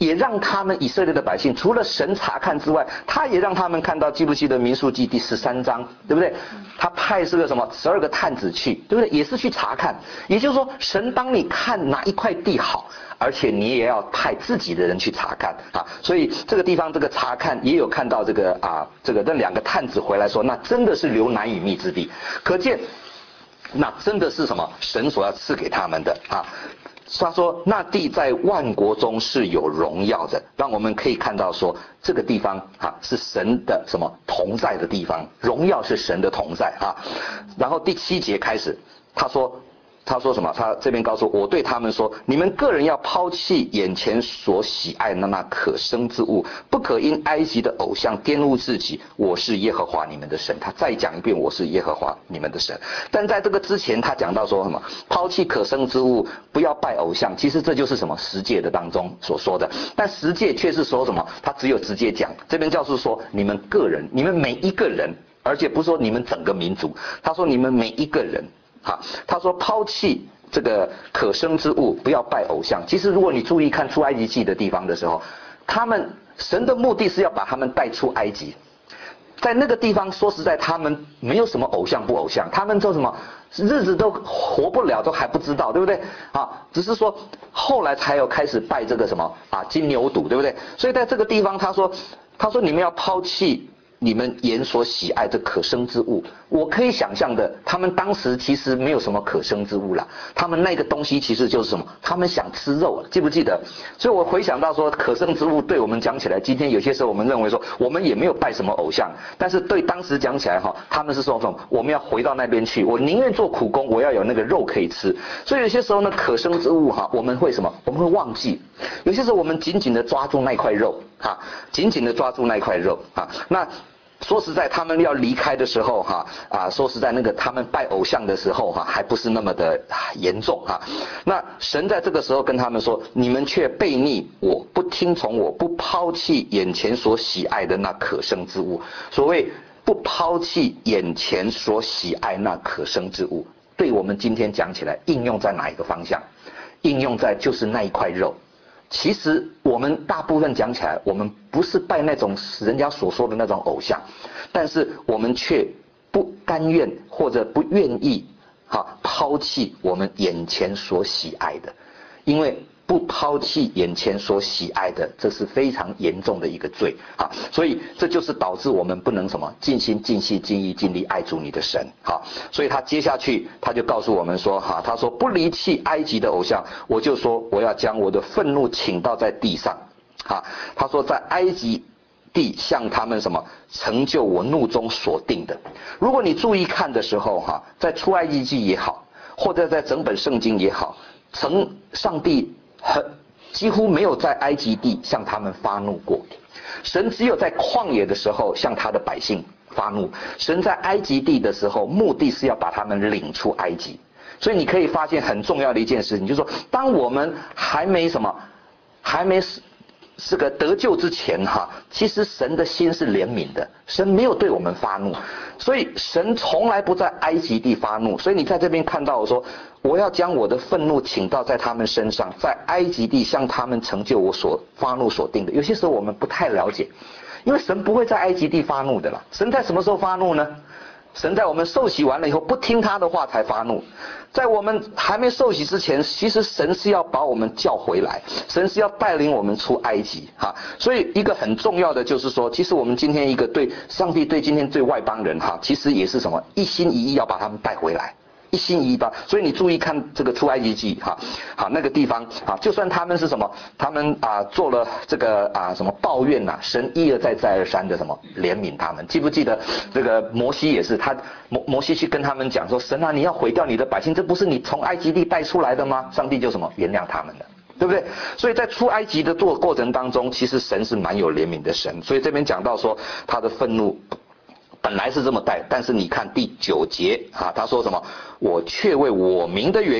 也让他们以色列的百姓，除了神查看之外，他也让他们看到，记不记得民数记第十三章，对不对？他派这个什么十二个探子去，对不对？也是去查看。也就是说，神当你看哪一块地好，而且你也要派自己的人去查看啊。所以这个地方这个查看也有看到这个啊，这个那两个探子回来说，那真的是流奶与蜜之地，可见那真的是什么神所要赐给他们的啊。他说那地在万国中是有荣耀的，让我们可以看到说这个地方啊是神的什么同在的地方，荣耀是神的同在啊。然后第七节开始，他说他说什么？他这边告诉我，我对他们说，你们个人要抛弃眼前所喜爱的那可生之物，不可因埃及的偶像玷污自己。我是耶和华你们的神。他再讲一遍，我是耶和华你们的神。但在这个之前，他讲到说什么？抛弃可生之物，不要拜偶像。其实这就是什么十诫的当中所说的。但十诫却是说什么？他只有直接讲，这边教是说你们个人，你们每一个人，而且不是说你们整个民族，他说你们每一个人。好，他说抛弃这个可生之物，不要拜偶像。其实如果你注意看出埃及记的地方的时候，他们神的目的是要把他们带出埃及。在那个地方说实在，他们没有什么偶像不偶像，他们做什么日子都活不了，都还不知道，对不对？啊，只是说后来才有开始拜这个什么啊金牛犊，对不对？所以在这个地方他说，他说你们要抛弃你们眼所喜爱的可生之物。我可以想象的，他们当时其实没有什么可生之物啦，他们那个东西其实就是什么？他们想吃肉，记不记得？所以我回想到说，可生之物对我们讲起来，今天有些时候我们认为说，我们也没有拜什么偶像，但是对当时讲起来哈，他们是说什么？我们要回到那边去，我宁愿做苦工，我要有那个肉可以吃。所以有些时候呢，可生之物哈，我们会什么？我们会忘记。有些时候我们紧紧的抓住那块肉啊，紧紧的抓住那块肉啊，那。说实在，他们要离开的时候，哈啊，说实在，那个他们拜偶像的时候，哈，还不是那么的严重啊。那神在这个时候跟他们说：“你们却悖逆我，不听从我，不抛弃眼前所喜爱的那可生之物。”所谓不抛弃眼前所喜爱那可生之物，对我们今天讲起来，应用在哪一个方向？应用在就是那一块肉。其实我们大部分讲起来，我们不是拜那种人家所说的那种偶像，但是我们却不甘愿或者不愿意哈抛弃我们眼前所喜爱的，因为不抛弃眼前所喜爱的，这是非常严重的一个罪啊！所以这就是导致我们不能什么尽心尽性尽意尽力爱主你的神。好，所以他接下去他就告诉我们说哈，他说不离弃埃及的偶像，我就说我要将我的愤怒倾倒在地上。啊，他说在埃及地向他们什么成就我怒中所定的。如果你注意看的时候哈，在出埃及记也好，或者在整本圣经也好，曾上帝很几乎没有在埃及地向他们发怒过，神只有在旷野的时候向他的百姓发怒。神在埃及地的时候，目的是要把他们领出埃及。所以你可以发现很重要的一件事情，就是说，当我们还没什么，还没这个得救之前哈，其实神的心是怜悯的，神没有对我们发怒，所以神从来不在埃及地发怒。所以你在这边看到我说，我要将我的愤怒倾倒在他们身上，在埃及地向他们成就我所发怒所定的。有些时候我们不太了解，因为神不会在埃及地发怒的啦。神在什么时候发怒呢？神在我们受洗完了以后不听他的话才发怒，在我们还没受洗之前，其实神是要把我们叫回来，神是要带领我们出埃及哈。所以一个很重要的就是说，其实我们今天一个对上帝对今天对外邦人哈，其实也是什么一心一意要把他们带回来。一心一意吧，所以你注意看这个出埃及记哈，好那个地方啊，就算他们是什么，他们啊做了这个啊什么抱怨呐、啊，神一而再再而三的什么怜悯他们。记不记得这个摩西也是，他摩摩西去跟他们讲说，神啊，你要毁掉你的百姓，这不是你从埃及地带出来的吗？上帝就什么原谅他们了。对不对？所以在出埃及的做过程当中，其实神是蛮有怜悯的神。所以这边讲到说，他的愤怒本来是这么带，但是你看第九节啊，他说什么？我却为我名的缘故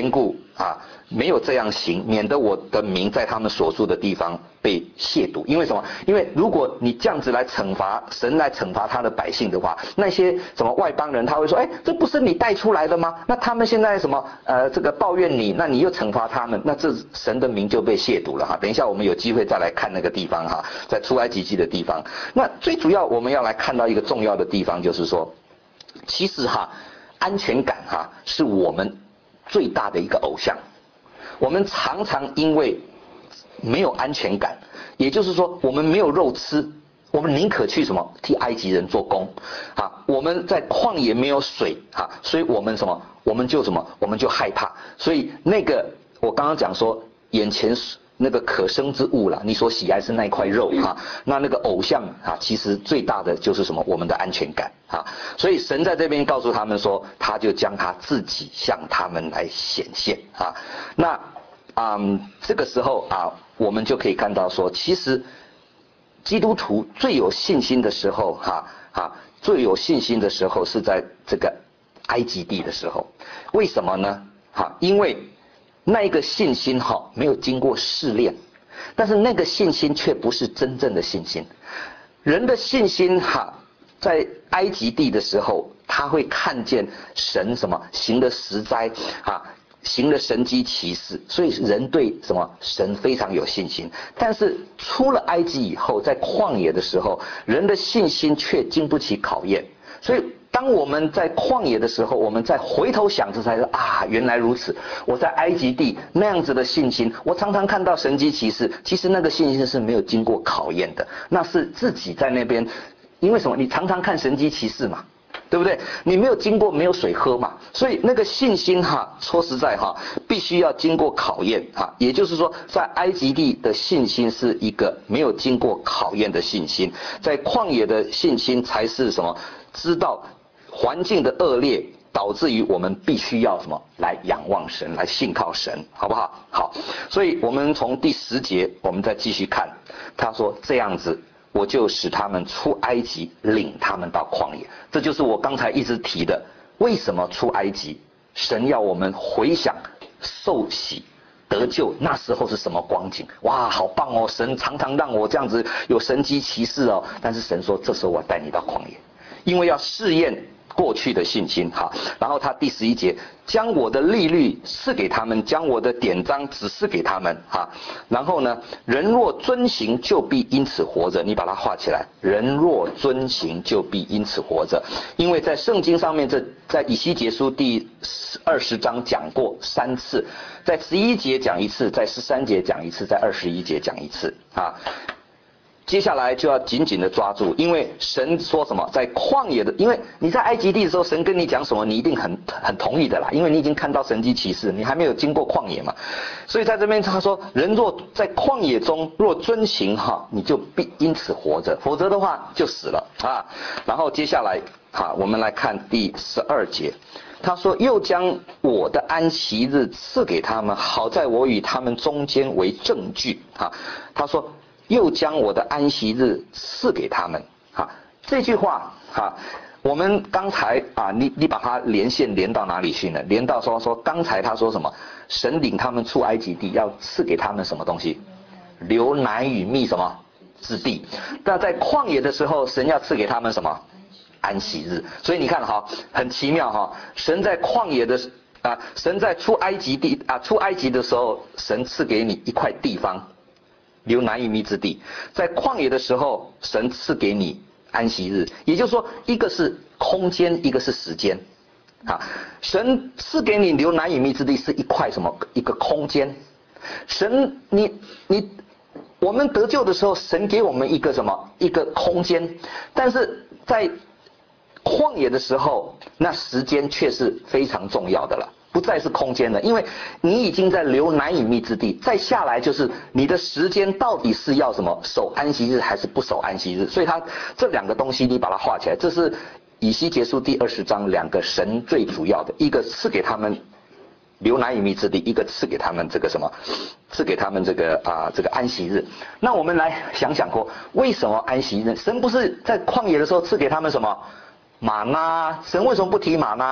啊，没有这样行，免得我的名在他们所住的地方被亵渎。因为什么？因为如果你这样子来惩罚神来惩罚他的百姓的话，那些什么外邦人他会说，哎，这不是你带出来的吗？那他们现在什么呃这个抱怨你，那你又惩罚他们，那这神的名就被亵渎了哈。等一下我们有机会再来看那个地方哈，在出埃及记的地方。那最主要我们要来看到一个重要的地方，就是说，其实哈，安全感哈是我们最大的一个偶像。我们常常因为没有安全感，也就是说我们没有肉吃，我们宁可去什么替埃及人做工啊，我们在旷野没有水啊，所以我们什么我们就什么我们就害怕。所以那个我刚刚讲说眼前那个可生之物啦，你所喜爱是那一块肉啊，那那个偶像啊，其实最大的就是什么我们的安全感啊。所以神在这边告诉他们说，他就将他自己向他们来显现啊。那嗯这个时候啊，我们就可以看到说，其实基督徒最有信心的时候哈啊，最有信心的时候是在这个埃及地的时候。为什么呢？哈，因为那一个信心哈没有经过试炼，但是那个信心却不是真正的信心。人的信心哈，在埃及地的时候，他会看见神什么行的实灾啊，行的神迹奇事，所以人对什么神非常有信心。但是出了埃及以后，在旷野的时候，人的信心却经不起考验。所以当我们在旷野的时候，我们再回头想着才说啊，原来如此，我在埃及地那样子的信心，我常常看到神迹奇事，其实那个信心是没有经过考验的，那是自己在那边。因为什么？你常常看神迹奇事嘛，对不对？你没有经过，没有水喝嘛，所以那个信心哈，说实在哈，必须要经过考验哈。也就是说，在埃及地的信心是一个没有经过考验的信心，在旷野的信心才是什么？知道环境的恶劣，导致于我们必须要什么？来仰望神，来信靠神，好不好？好，所以我们从第十节，我们再继续看，他说这样子。我就使他们出埃及，领他们到旷野。这就是我刚才一直提的，为什么出埃及？神要我们回想受洗得救那时候是什么光景？哇，好棒哦！神常常让我这样子有神迹奇事哦。但是神说，这时候我带你到旷野，因为要试验过去的信心哈。然后他第十一节，将我的律例赐给他们，将我的典章指示给他们哈。然后呢，人若遵行，就必因此活着。你把它画起来，人若遵行，就必因此活着。因为在圣经上面，这在以西结书第二十章讲过三次，在十一节讲一次，在十三节讲一次，在二十一节讲一次啊。接下来就要紧紧的抓住，因为神说什么，在旷野的，因为你在埃及地的时候，神跟你讲什么，你一定很很同意的啦，因为你已经看到神迹奇事，你还没有经过旷野嘛。所以在这边他说，人若在旷野中若遵行哈，你就必因此活着，否则的话就死了啊。然后接下来哈，我们来看第十二节，他说又将我的安息日赐给他们，好在我与他们中间为证据啊。他说。又将我的安息日赐给他们，哈，这句话哈，我们刚才啊，你你把它连线连到哪里去呢？连到说说刚才他说什么？神领他们出埃及地，要赐给他们什么东西？流奶与蜜什么之地？那在旷野的时候，神要赐给他们什么？安息日。所以你看哈，很奇妙哈，神在旷野的啊，神在出埃及地啊，出埃及的时候，神赐给你一块地方。流奶与蜜之地，在旷野的时候，神赐给你安息日，也就是说，一个是空间，一个是时间，啊，神赐给你流奶与蜜之地是一块什么？一个空间。神，你你，我们得救的时候，神给我们一个什么？一个空间，但是在旷野的时候，那时间却是非常重要的了。不再是空间了，因为你已经在流奶与蜜之地，再下来就是你的时间到底是要什么守安息日还是不守安息日，所以它这两个东西你把它画起来，这是以西结书第二十章两个神最主要的，一个赐给他们流奶与蜜之地，一个赐给他们这个什么，赐给他们这个啊、呃、这个安息日。那我们来想想过，为什么安息日？神不是在旷野的时候赐给他们什么玛纳？神为什么不提玛纳？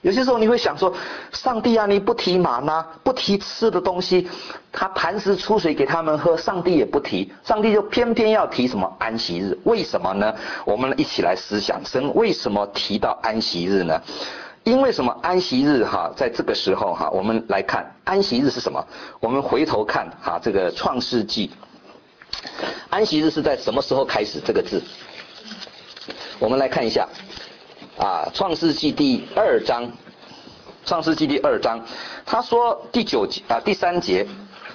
有些时候你会想说，上帝啊，你不提玛拿，不提吃的东西，他磐石出水给他们喝，上帝也不提，上帝就偏偏要提什么安息日？为什么呢？我们一起来思想，神为什么提到安息日呢？因为什么？安息日哈，在这个时候哈，我们来看安息日是什么？我们回头看哈，这个创世纪，安息日是在什么时候开始？这个字，我们来看一下。啊，创世纪第二章，创世纪第二章，他说第九节啊第三节，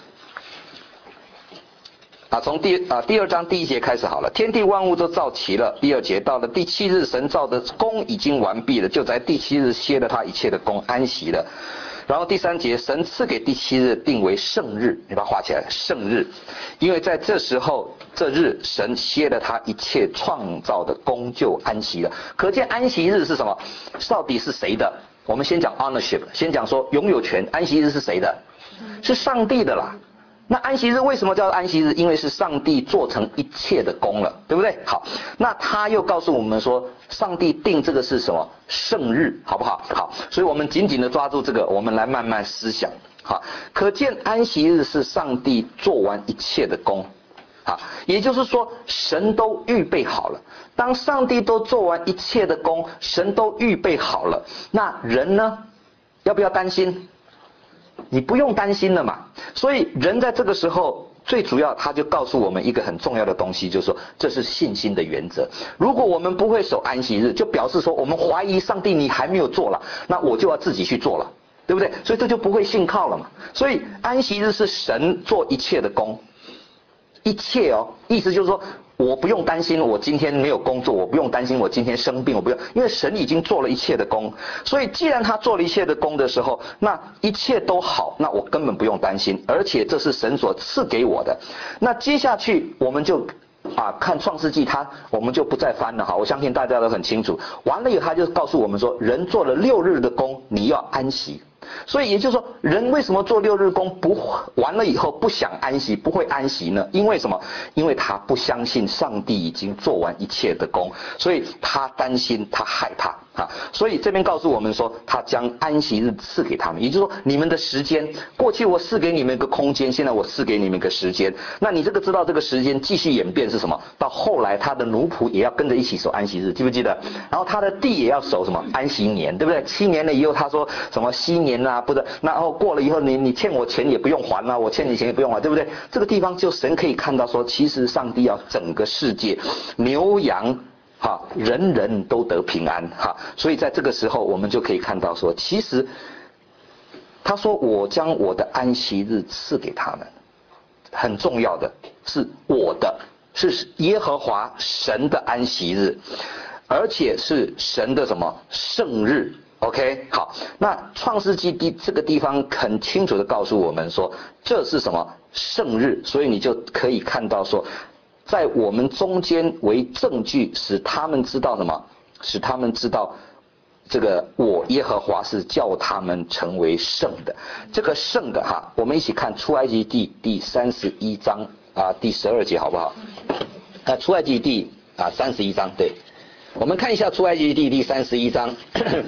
啊从第啊第二章第一节开始好了，天地万物都造齐了。第二节到了第七日，神造的工已经完毕了，就在第七日歇了他一切的工，安息了。然后第三节，神赐给第七日定为圣日，你把它画起来，圣日，因为在这时候这日神歇了他一切创造的工，就安息了。可见安息日是什么？到底是谁的？我们先讲 ownership， 先讲说拥有权，安息日是谁的？是上帝的啦。那安息日为什么叫安息日？因为是上帝做成一切的功了，对不对？好，那他又告诉我们说，上帝定这个是什么？圣日，好不好？好，所以我们紧紧的抓住这个，我们来慢慢思想。好，可见安息日是上帝做完一切的功，啊，也就是说，神都预备好了。当上帝都做完一切的功，神都预备好了，那人呢？要不要担心？你不用担心了嘛。所以人在这个时候最主要他就告诉我们一个很重要的东西，就是说这是信心的原则。如果我们不会守安息日，就表示说我们怀疑上帝你还没有做了，那我就要自己去做了，对不对？所以这就不会信靠了嘛。所以安息日是神做一切的工，一切哦，意思就是说我不用担心我今天没有工作，我不用担心我今天生病，我不用，因为神已经做了一切的工。所以既然他做了一切的工的时候，那一切都好，那我根本不用担心，而且这是神所赐给我的。那接下去我们就啊看创世纪，他我们就不再翻了哈，我相信大家都很清楚。完了以后他就告诉我们说，人做了六日的工，你要安息。所以也就是说，人为什么做六日工不完了以后不想安息，不会安息呢？因为什么？因为他不相信上帝已经做完一切的工，所以他担心，他害怕啊。所以这边告诉我们说，他将安息日赐给他们，也就是说，你们的时间，过去我赐给你们一个空间，现在我赐给你们一个时间。那你这个知道这个时间继续演变是什么？到后来他的奴仆也要跟着一起守安息日，记不记得？然后他的地也要守什么安息年，对不对？七年了以后，他说什么西年啊，不是，然后过了以后，你你欠我钱也不用还了，我欠你钱也不用还，对不对？这个地方就神可以看到说，其实上帝要整个世界牛羊哈，人人都得平安哈，所以在这个时候我们就可以看到说，其实他说我将我的安息日赐给他们，很重要的是我的，是耶和华神的安息日，而且是神的什么圣日。OK， 好，那创世纪第这个地方很清楚的告诉我们说，这是什么圣日，所以你就可以看到说，在我们中间为证据，使他们知道什么，使他们知道这个我耶和华是叫他们成为圣的。这个圣的哈，我们一起看出埃及记第三十一章啊第十二节好不好？啊，出埃及记啊三十一章，对，我们看一下出埃及记第三十一章。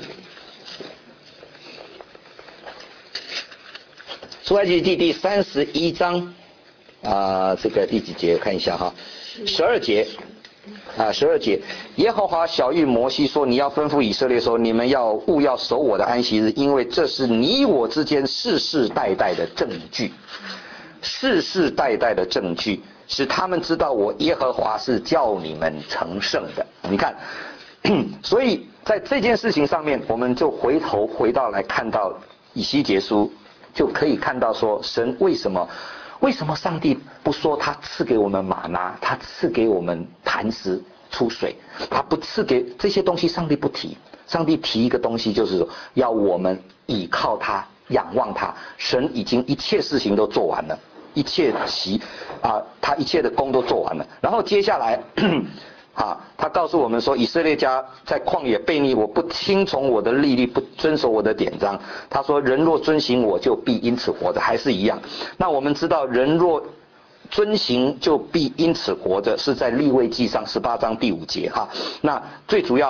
出埃及记第三十一章啊、呃，这个第几节？看一下哈，十二节啊，十二节。耶和华晓谕摩西说：“你要吩咐以色列说，你们要务要守我的安息日，因为这是你我之间世世代代的证据，世世代代的证据，使他们知道我耶和华是叫你们成圣的。”你看，所以在这件事情上面，我们就回头回到来看到以西结书。就可以看到说，神为什么为什么上帝不说他赐给我们玛拿，他赐给我们磐石出水，他不赐给这些东西，上帝不提。上帝提一个东西，就是说要我们倚靠他，仰望他。神已经一切事情都做完了，一切其啊，他一切的工都做完了。然后接下来啊，他告诉我们说，以色列家在旷野悖逆我，不听从我的律例，不遵守我的典章。他说，人若遵行我，就必因此活着，还是一样。那我们知道，人若遵行，就必因此活着，是在利未记上十八章第五节哈。那最主要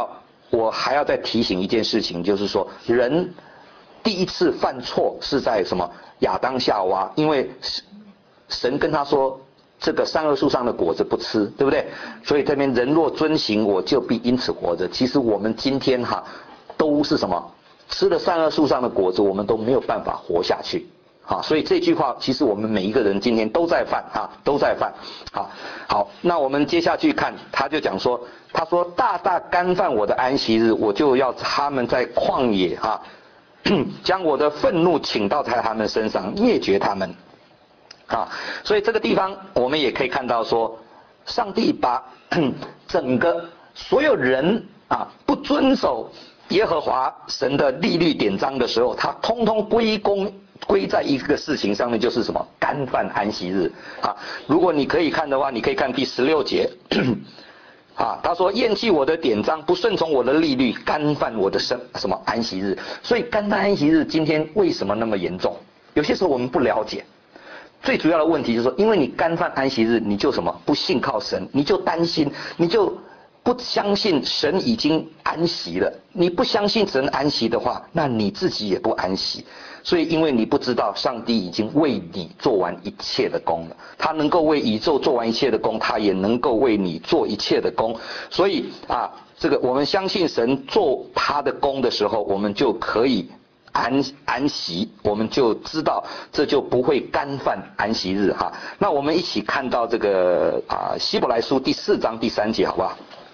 我还要再提醒一件事情，就是说人第一次犯错是在什么？亚当夏娃，因为神跟他说这个善恶树上的果子不吃，对不对？所以这边人若遵行，我就必因此活着。其实我们今天哈都是什么？吃了善恶树上的果子，我们都没有办法活下去。啊，所以这句话其实我们每一个人今天都在犯啊，都在犯。好，好，那我们接下去看，他就讲说，他说大大干犯我的安息日，我就要他们在旷野哈。将我的愤怒倾倒在他们身上，灭绝他们，啊，所以这个地方我们也可以看到说，上帝把整个所有人啊不遵守耶和华神的律例典章的时候，他通通归功归在一个事情上面，就是什么？干犯安息日啊！如果你可以看的话，你可以看第十六节。啊，他说厌弃我的典章，不顺从我的律例，干犯我的生什么安息日。所以干犯安息日今天为什么那么严重？有些时候我们不了解，最主要的问题就是说，因为你干犯安息日，你就什么不信靠神，你就担心，你就不相信神已经安息了。你不相信神安息的话，那你自己也不安息。所以因为你不知道上帝已经为你做完一切的功了，他能够为宇宙做完一切的功，他也能够为你做一切的功。所以啊，这个我们相信神做他的功的时候，我们就可以安安息，我们就知道这就不会干犯安息日哈。那我们一起看到这个啊希伯来书第四章第三节好不好？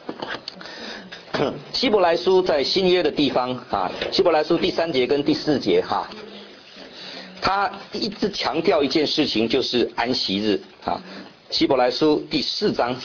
希伯来书在新约的地方啊，希伯来书第三节跟第四节哈。他一直强调一件事情，就是安息日啊。希伯来书第四章，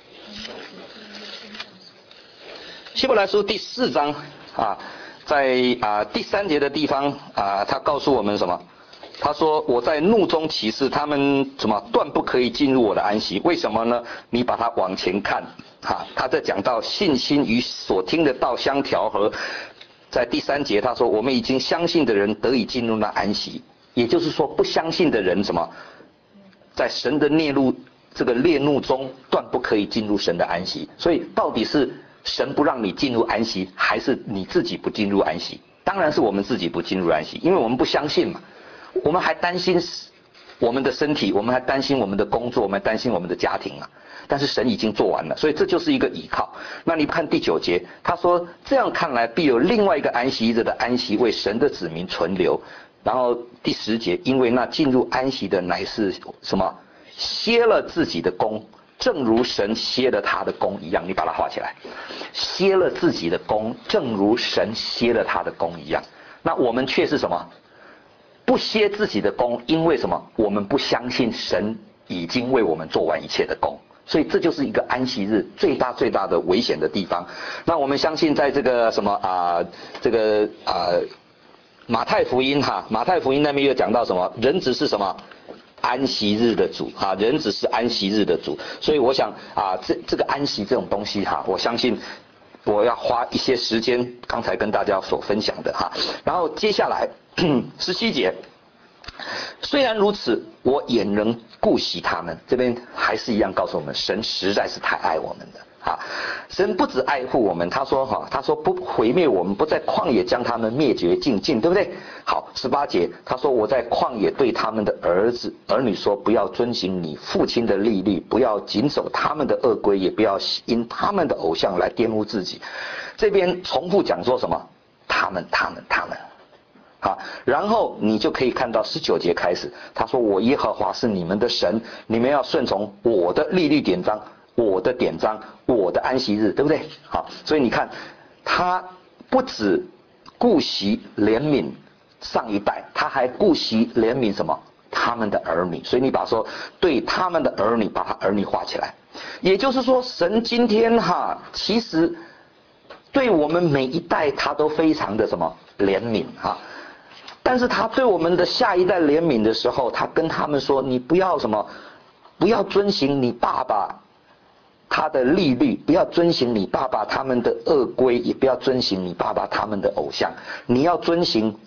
希伯来书第四章啊，在啊第三节的地方啊，他告诉我们什么？他说我在怒中起誓，他们什么断不可以进入我的安息？为什么呢？你把它往前看啊，他在讲到信心与所听的道相调和，在第三节他说我们已经相信的人得以进入那安息。也就是说，不相信的人什么，在神的烈怒这个烈怒中，断不可以进入神的安息。所以，到底是神不让你进入安息，还是你自己不进入安息？当然是我们自己不进入安息，因为我们不相信嘛，我们还担心我们的身体，我们还担心我们的工作，我们还担心我们的家庭啊。但是神已经做完了，所以这就是一个依靠。那你看第九节，他说这样看来，必有另外一个安息日的安息为神的子民存留。然后第十节，因为那进入安息的乃是什么？歇了自己的功，正如神歇了他的功一样。你把它画起来，歇了自己的功，正如神歇了他的功一样。那我们却是什么？不歇自己的功，因为什么？我们不相信神已经为我们做完一切的功。所以这就是一个安息日最大最大的危险的地方。那我们相信在这个什么啊、呃，这个啊。呃马太福音哈，马太福音那边又讲到什么？人子是什么？安息日的主哈，人子是安息日的主。所以我想啊，这这个安息这种东西哈，我相信我要花一些时间，刚才跟大家所分享的哈。然后接下来十七节，虽然如此，我也能顾惜他们。这边还是一样告诉我们，神实在是太爱我们了。啊，神不只爱护我们，他说哈，他说不毁灭我们，不在旷野将他们灭绝尽尽，对不对？好，十八节，他说我在旷野对他们的儿子儿女说，不要遵行你父亲的律例，不要谨守他们的恶规，也不要因他们的偶像来玷污自己。这边重复讲说什么？他们，他们，他们。啊，然后你就可以看到十九节开始，他说我耶和华是你们的神，你们要顺从我的律例典章。我的典章，我的安息日，对不对？好，所以你看，他不只顾惜怜悯上一代，他还顾惜怜悯什么？他们的儿女。所以你把说对他们的儿女，把他儿女画起来。也就是说，神今天哈，其实对我们每一代他都非常的什么怜悯哈。但是他对我们的下一代怜悯的时候，他跟他们说：你不要什么，不要遵行你爸爸他的律律，不要遵行你爸爸他们的恶规，也不要遵行你爸爸他们的偶像。你要遵行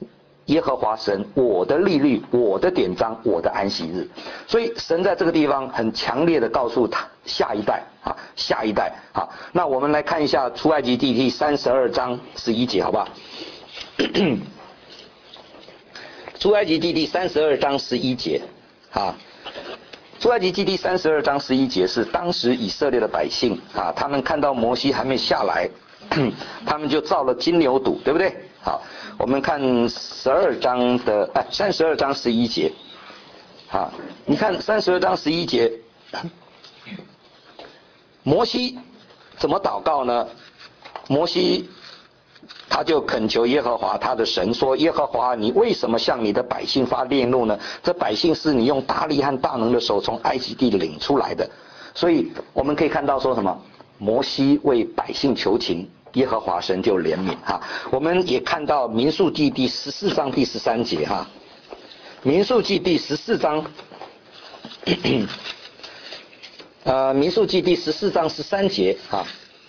耶和华神我的律例，我的典章，我的安息日。所以神在这个地方很强烈的告诉他下一代啊，下一代啊。那我们来看一下出埃及记第三十二章十一节，好不好？出埃及记第三十二章十一节啊。出埃及记第三十二章十一节是当时以色列的百姓啊，他们看到摩西还没下来，他们就造了金牛犊，对不对？好，我们看十二章的哎，三十二章十一节，啊，你看三十二章十一节，摩西怎么祷告呢？摩西他就恳求耶和华他的神说：耶和华，你为什么向你的百姓发烈怒呢？这百姓是你用大力和大能的手从埃及地领出来的。所以我们可以看到说什么？摩西为百姓求情，耶和华神就怜悯哈。我们也看到民数记第十四章第十三节哈，民数记第十四章，呃，民数记第十四章十三节哈。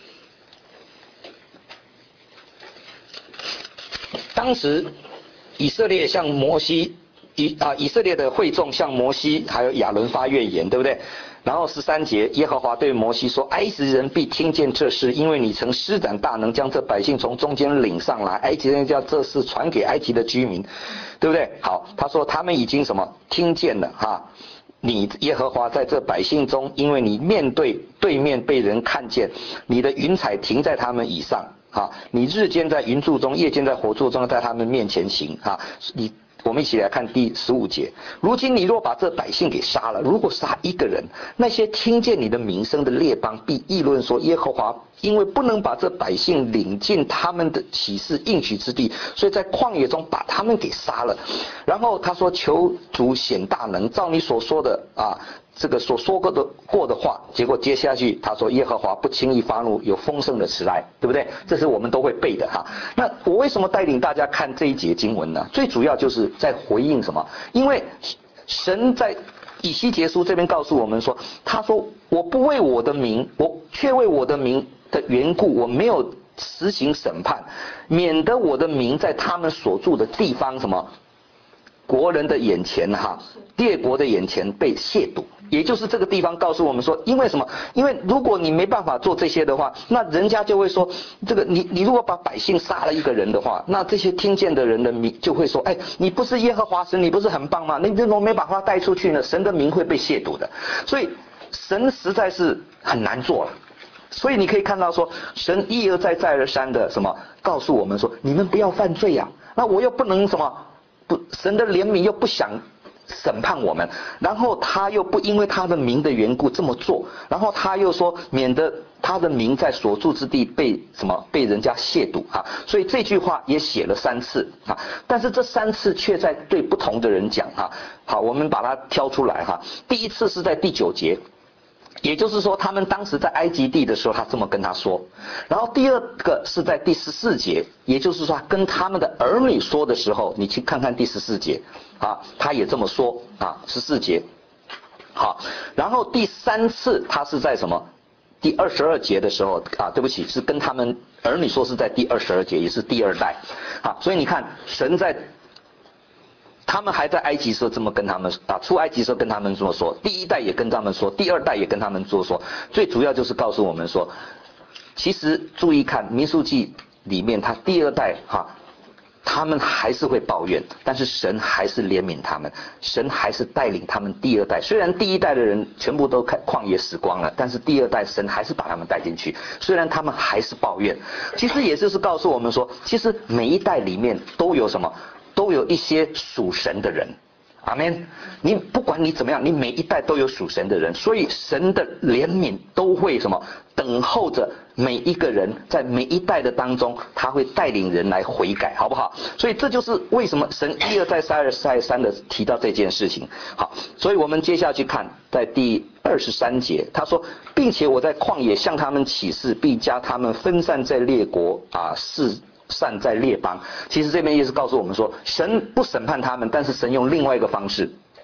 当时以色列向摩西以啊以色列的会众向摩西还有亚伦发怨言，对不对？然后十三节，耶和华对摩西说：埃及人必听见这事，因为你曾施展大能，将这百姓从中间领上来。埃及人将这事传给埃及的居民，对不对？好，他说他们已经什么听见了哈。你耶和华在这百姓中，因为你面对对面被人看见，你的云彩停在他们以上啊，你日间在云柱中，夜间在火柱中，在他们面前行啊。你我们一起来看第十五节。如今你若把这百姓给杀了，如果杀一个人，那些听见你的名声的列邦必议论说，耶和华因为不能把这百姓领进他们的启示应许之地，所以在旷野中把他们给杀了。然后他说：求主显大能，照你所说的啊这个所说过的过的话。结果接下去他说：耶和华不轻易发怒，有丰盛的慈爱，对不对？这是我们都会背的哈。那我为什么带领大家看这一节经文呢？最主要就是在回应什么？因为神在以西结书这边告诉我们说，他说我不为我的名，我却为我的名的缘故，我没有实行审判，免得我的名在他们所住的地方什么国人的眼前哈，列国的眼前被亵渎。也就是这个地方告诉我们说，因为什么？因为如果你没办法做这些的话，那人家就会说，这个你你如果把百姓杀了一个人的话，那这些听见的人的名就会说，哎，你不是耶和华神，你不是很棒吗？你怎么没把他带出去呢？神的名会被亵渎的。所以神实在是很难做了。所以你可以看到说，神一而再再而三的什么告诉我们说，你们不要犯罪呀、啊。那我又不能什么不，神的怜悯又不想审判我们，然后他又不因为他的名的缘故这么做，然后他又说免得他的名在所住之地被什么被人家亵渎啊。所以这句话也写了三次啊，但是这三次却在对不同的人讲啊。好，我们把它挑出来哈。第一次是在第九节。也就是说，他们当时在埃及地的时候，他这么跟他说。然后第二个是在第十四节，也就是说，跟他们的儿女说的时候，你去看看第十四节啊，他也这么说啊，十四节。好，然后第三次他是在什么？第二十二节的时候啊，对不起，是跟他们儿女说，是在第二十二节，也是第二代啊。所以你看，神在。他们还在埃及时候这么跟他们啊，出埃及时候跟他们这么说，第一代也跟他们说，第二代也跟他们这么说。最主要就是告诉我们说，其实注意看民数记里面，他第二代哈、啊，他们还是会抱怨，但是神还是怜悯他们，神还是带领他们第二代。虽然第一代的人全部都看旷野死光了，但是第二代神还是把他们带进去，虽然他们还是抱怨。其实也就是告诉我们说，其实每一代里面都有什么？都有一些属神的人，阿们。你不管你怎么样，你每一代都有属神的人，所以神的怜悯都会什么等候着每一个人，在每一代的当中，他会带领人来悔改，好不好？所以这就是为什么神一而再、再而再三的提到这件事情。好，所以我们接下去看，在第二十三节，他说，并且我在旷野向他们起誓，必将他们分散在列国啊，是。散在列邦。其实这边意思告诉我们说，神不审判他们，但是神用另外一个方式啊，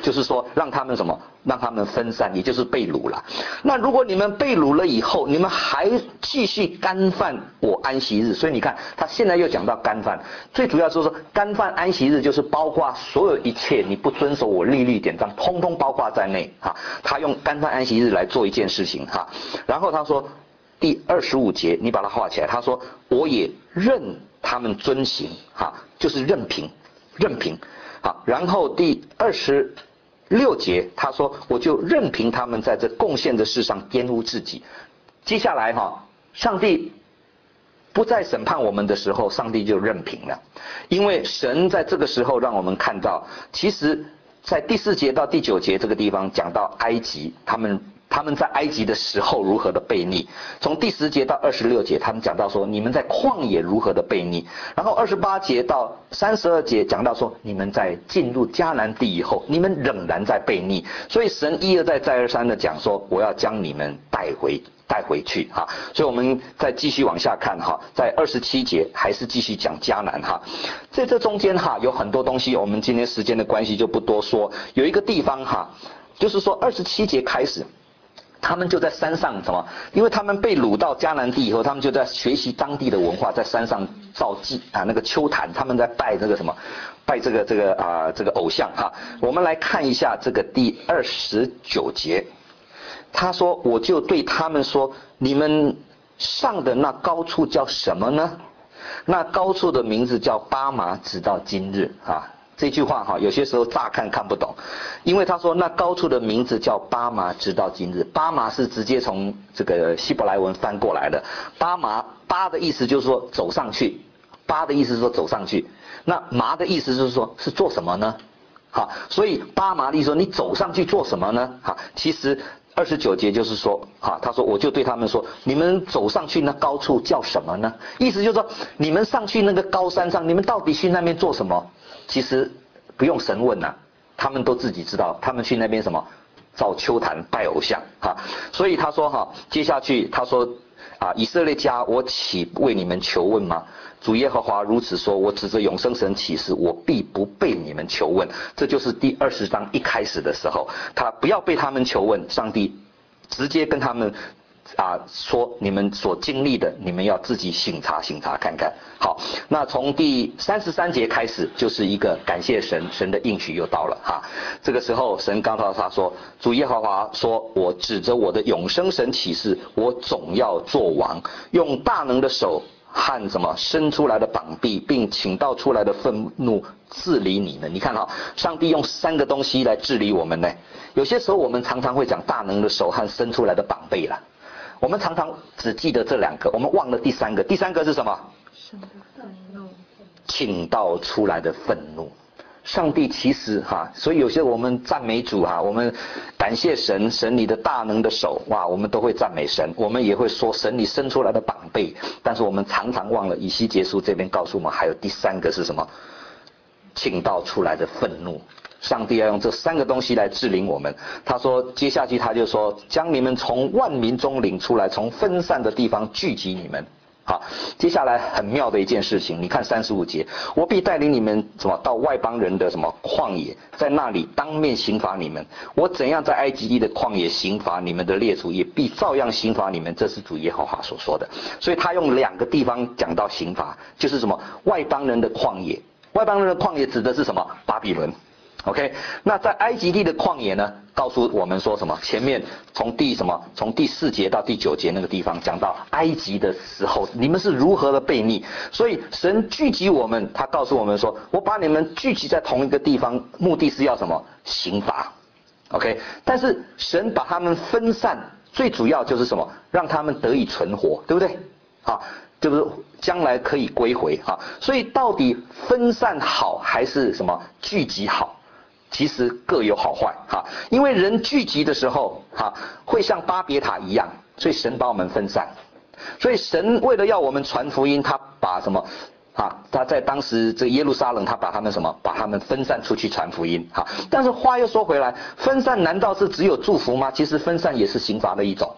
就是说让他们什么，让他们分散，也就是被掳了。那如果你们被掳了以后，你们还继续干犯我安息日，所以你看他现在又讲到干犯，最主要就是说干犯安息日就是包括所有一切你不遵守我律例典章，通通包括在内哈。他用干犯安息日来做一件事情哈，然后他说第二十五节你把它画起来，他说我也任他们遵行哈，就是任凭任凭。好，然后第二十六节他说我就任凭他们在这贡献的事上玷污自己。接下来哈，上帝不再审判我们的时候，上帝就任凭了，因为神在这个时候让我们看到，其实在第四节到第九节这个地方讲到埃及，他们他们在埃及的时候如何的悖逆，从第十节到二十六节他们讲到说你们在旷野如何的悖逆，然后二十八节到三十二节讲到说你们在进入迦南地以后你们仍然在悖逆，所以神一而再再而三的讲说我要将你们带回带回去哈。所以我们再继续往下看哈，在二十七节还是继续讲迦南哈，在这中间哈有很多东西，我们今天时间的关系就不多说。有一个地方哈，就是说二十七节开始他们就在山上什么，因为他们被掳到迦南地以后，他们就在学习当地的文化，在山上造祭啊，那个丘坛，他们在拜这个什么，拜这个这个啊这个偶像哈。我们来看一下这个第二十九节，他说我就对他们说，你们上的那高处叫什么呢？那高处的名字叫巴麻，直到今日啊。这句话哈，有些时候乍看看不懂，因为他说那高处的名字叫巴麻，直到今日。巴麻是直接从这个希伯来文翻过来的，巴麻巴的意思就是说走上去，巴的意思是说走上去，那麻的意思就是说是做什么呢？好，所以巴麻的意思说你走上去做什么呢？好，其实二十九节就是说，哈，他说我就对他们说，你们走上去那高处叫什么呢？意思就是说，你们上去那个高山上，你们到底去那边做什么？其实不用神问呐、啊，他们都自己知道，他们去那边什么，造丘坛拜偶像哈。所以他说哈，接下去他说啊，以色列家，我岂为你们求问吗？主耶和华如此说，我指着永生神起誓，我必不被你们求问。这就是第二十章一开始的时候，他不要被他们求问，上帝直接跟他们啊说，你们所经历的，你们要自己省察省察看看。好，那从第三十三节开始，就是一个感谢神，神的应许又到了哈。这个时候，神告诉他说，主耶和华说，我指着我的永生神起誓，我总要做王，用大能的手和什么伸出来的膀臂，并倾倒出来的愤怒治理你们。你看哈，上帝用三个东西来治理我们呢。有些时候我们常常会讲大能的手和伸出来的膀臂了，我们常常只记得这两个，我们忘了第三个。第三个是什么？倾倒出来的愤怒。上帝其实哈，所以有些我们赞美主哈，我们感谢神，神你的大能的手，哇，我们都会赞美神，我们也会说神你伸出来的膀臂，但是我们常常忘了以西结书这边告诉我们还有第三个是什么？倾倒出来的愤怒。上帝要用这三个东西来治领我们。他说接下去他就说，将你们从万民中领出来，从分散的地方聚集你们。好，接下来很妙的一件事情，你看三十五节，我必带领你们什么到外邦人的什么旷野，在那里当面刑罚你们。我怎样在埃及地的旷野刑罚你们的列祖，也必照样刑罚你们。这是主耶和华所说的。所以他用两个地方讲到刑罚，就是什么外邦人的旷野。外邦人的旷野指的是什么？巴比伦。OK， 那在埃及地的旷野呢，告诉我们说什么？前面从第什么，从第四节到第九节那个地方讲到埃及的时候，你们是如何的悖逆。所以神聚集我们，他告诉我们说，我把你们聚集在同一个地方，目的是要什么？刑罚。OK， 但是神把他们分散，最主要就是什么？让他们得以存活，对不对？啊，就是将来可以归回哈。所以到底分散好还是什么聚集好？其实各有好坏哈，因为人聚集的时候哈，会像巴别塔一样，所以神把我们分散。所以神为了要我们传福音，他把什么啊？他在当时这耶路撒冷，他把他们什么？把他们分散出去传福音哈。但是话又说回来，分散难道是只有祝福吗？其实分散也是刑罚的一种。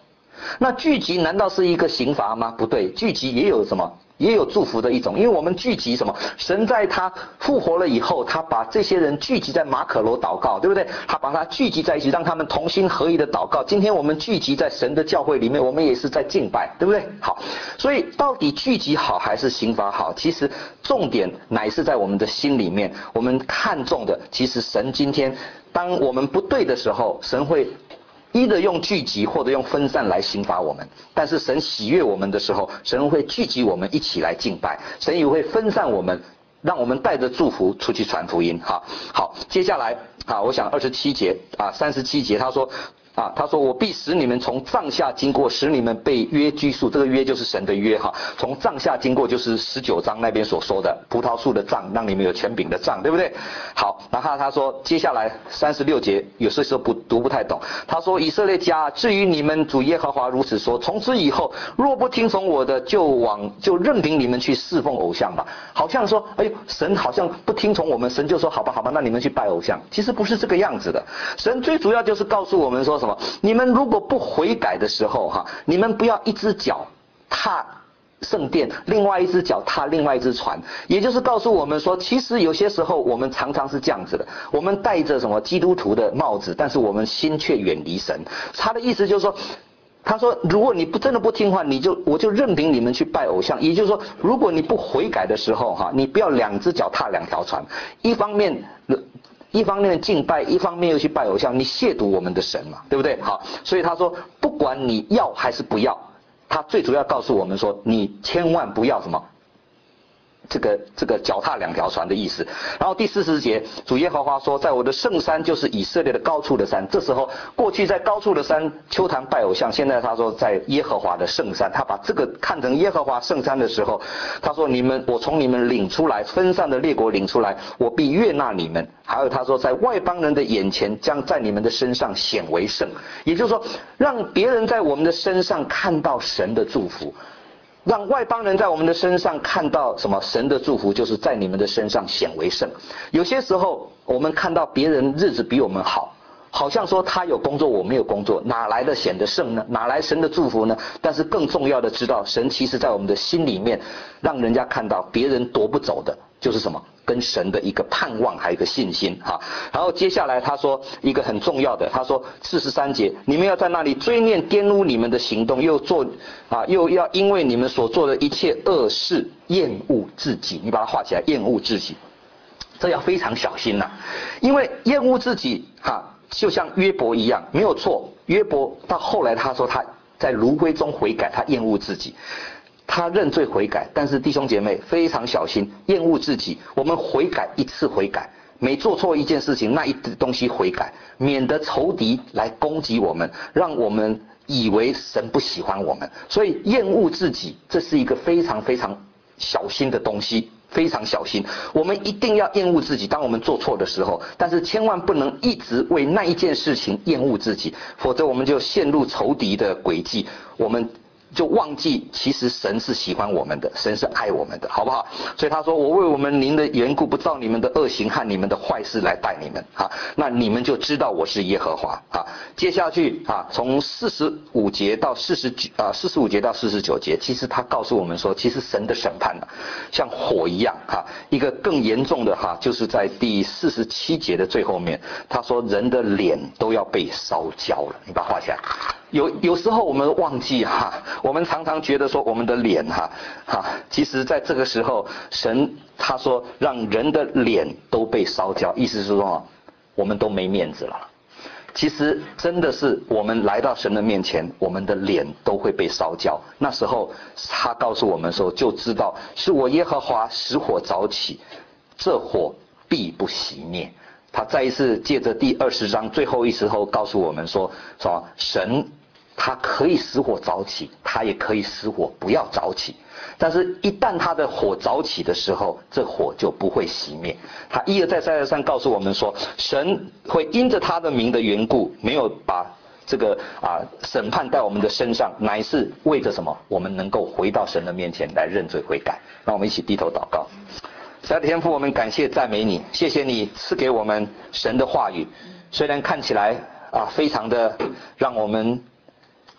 那聚集难道是一个刑罚吗？不对，聚集也有什么？也有祝福的一种，因为我们聚集什么？神在他复活了以后，他把这些人聚集在马可楼祷告，对不对？他把他聚集在一起，让他们同心合一的祷告。今天我们聚集在神的教会里面，我们也是在敬拜，对不对？好，所以到底聚集好还是刑罚好？其实重点乃是在我们的心里面，我们看重的，其实神今天当我们不对的时候，神会一的用聚集或者用分散来刑罚我们，但是神喜悦我们的时候，神会聚集我们一起来敬拜，神也会分散我们，让我们带着祝福出去传福音。好，好，接下来啊，我想二十七节啊，三十七节他说。啊，他说我必使你们从帐下经过，使你们被约拘束。这个约就是神的约哈，从帐下经过就是十九章那边所说的葡萄树的杖，让你们有权柄的杖，对不对？好，然后他说接下来三十六节有些时候不读不太懂。他说以色列家，至于你们主耶和华如此说，从此以后若不听从我的，就往就任凭你们去侍奉偶像吧。好像说，哎呦，神好像不听从我们，神就说好吧好吧，那你们去拜偶像。其实不是这个样子的，神最主要就是告诉我们说什么？你们如果不悔改的时候哈，你们不要一只脚踏圣殿，另外一只脚踏另外一只船，也就是告诉我们说，其实有些时候我们常常是这样子的，我们戴着什么基督徒的帽子，但是我们心却远离神。他的意思就是说，他说如果你不真的不听话，你就我就任凭你们去拜偶像。也就是说，如果你不悔改的时候哈，你不要两只脚踏两条船，一方面一方面敬拜，一方面又去拜偶像，你亵渎我们的神嘛，对不对？好，所以他说不管你要还是不要，他最主要告诉我们说，你千万不要什么这个这个脚踏两条船的意思。然后第四十节，主耶和华说，在我的圣山，就是以色列的高处的山。这时候过去在高处的山丘坛拜偶像，现在他说在耶和华的圣山，他把这个看成耶和华圣山的时候，他说你们我从你们领出来，分散的列国领出来，我必悦纳你们。还有他说在外邦人的眼前，将在你们的身上显为圣。也就是说，让别人在我们的身上看到神的祝福，让外邦人在我们的身上看到什么？神的祝福就是在你们的身上显为圣。有些时候我们看到别人日子比我们好，好像说他有工作我没有工作，哪来的显得圣呢？哪来神的祝福呢？但是更重要的知道，神其实在我们的心里面，让人家看到别人夺不走的就是什么？跟神的一个盼望，还有一个信心哈。然后接下来他说一个很重要的，他说四十三节，你们要在那里追念玷污你们的行动，又做啊，又要因为你们所做的一切恶事厌恶自己。你把它画起来，厌恶自己，这要非常小心呐、啊，因为厌恶自己哈，就像约伯一样，没有错。约伯到后来他说他在炉灰中悔改，他厌恶自己。他认罪悔改，但是弟兄姐妹非常小心，厌恶自己。我们悔改一次悔改，每做错一件事情，那一东西悔改，免得仇敌来攻击我们，让我们以为神不喜欢我们。所以厌恶自己，这是一个非常非常小心的东西，非常小心。我们一定要厌恶自己，当我们做错的时候，但是千万不能一直为那一件事情厌恶自己，否则我们就陷入仇敌的诡计，我们就忘记其实神是喜欢我们的，神是爱我们的，好不好？所以他说，我为我们您的缘故，不照你们的恶行和你们的坏事来待你们啊，那你们就知道我是耶和华啊。接下去啊，从四十五节到四十九啊，四十五节到四十九节，其实他告诉我们说，其实神的审判呢、啊，像火一样哈、啊。一个更严重的哈、啊，就是在第四十七节的最后面，他说人的脸都要被烧焦了，你把它画起来。有有时候我们忘记哈、啊，我们常常觉得说我们的脸哈哈，其实在这个时候，神他说让人的脸都被烧焦，意思是说我们都没面子了。其实真的是我们来到神的面前，我们的脸都会被烧焦。那时候他告诉我们说，就知道是我耶和华使火早起，这火必不熄灭。他再一次借着第二十章最后一时候告诉我们说，说神他可以使火早起，他也可以使火不要早起。但是一旦他的火早起的时候，这火就不会熄灭。他一而再再而三告诉我们说，神会因着他的名的缘故，没有把这个啊审判在我们的身上，乃是为着什么？我们能够回到神的面前来认罪悔改。让我们一起低头祷告。亲爱的天父，我们感谢赞美你，谢谢你赐给我们神的话语，虽然看起来啊非常的让我们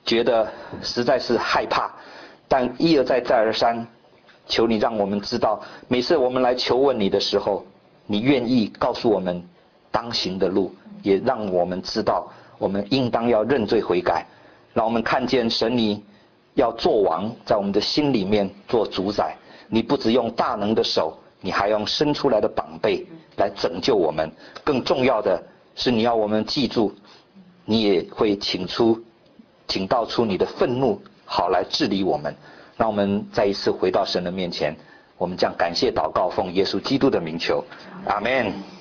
觉得实在是害怕，但一而再再而三，求你让我们知道，每次我们来求问你的时候，你愿意告诉我们当行的路，也让我们知道我们应当要认罪悔改，让我们看见神你要做王，在我们的心里面做主宰。你不只用大能的手，你还用伸出来的膀臂来拯救我们。更重要的是，你要我们记住，你也会请出请倒出你的愤怒，好来治理我们。让我们再一次回到神的面前，我们将感谢祷告，奉耶稣基督的名求，阿们。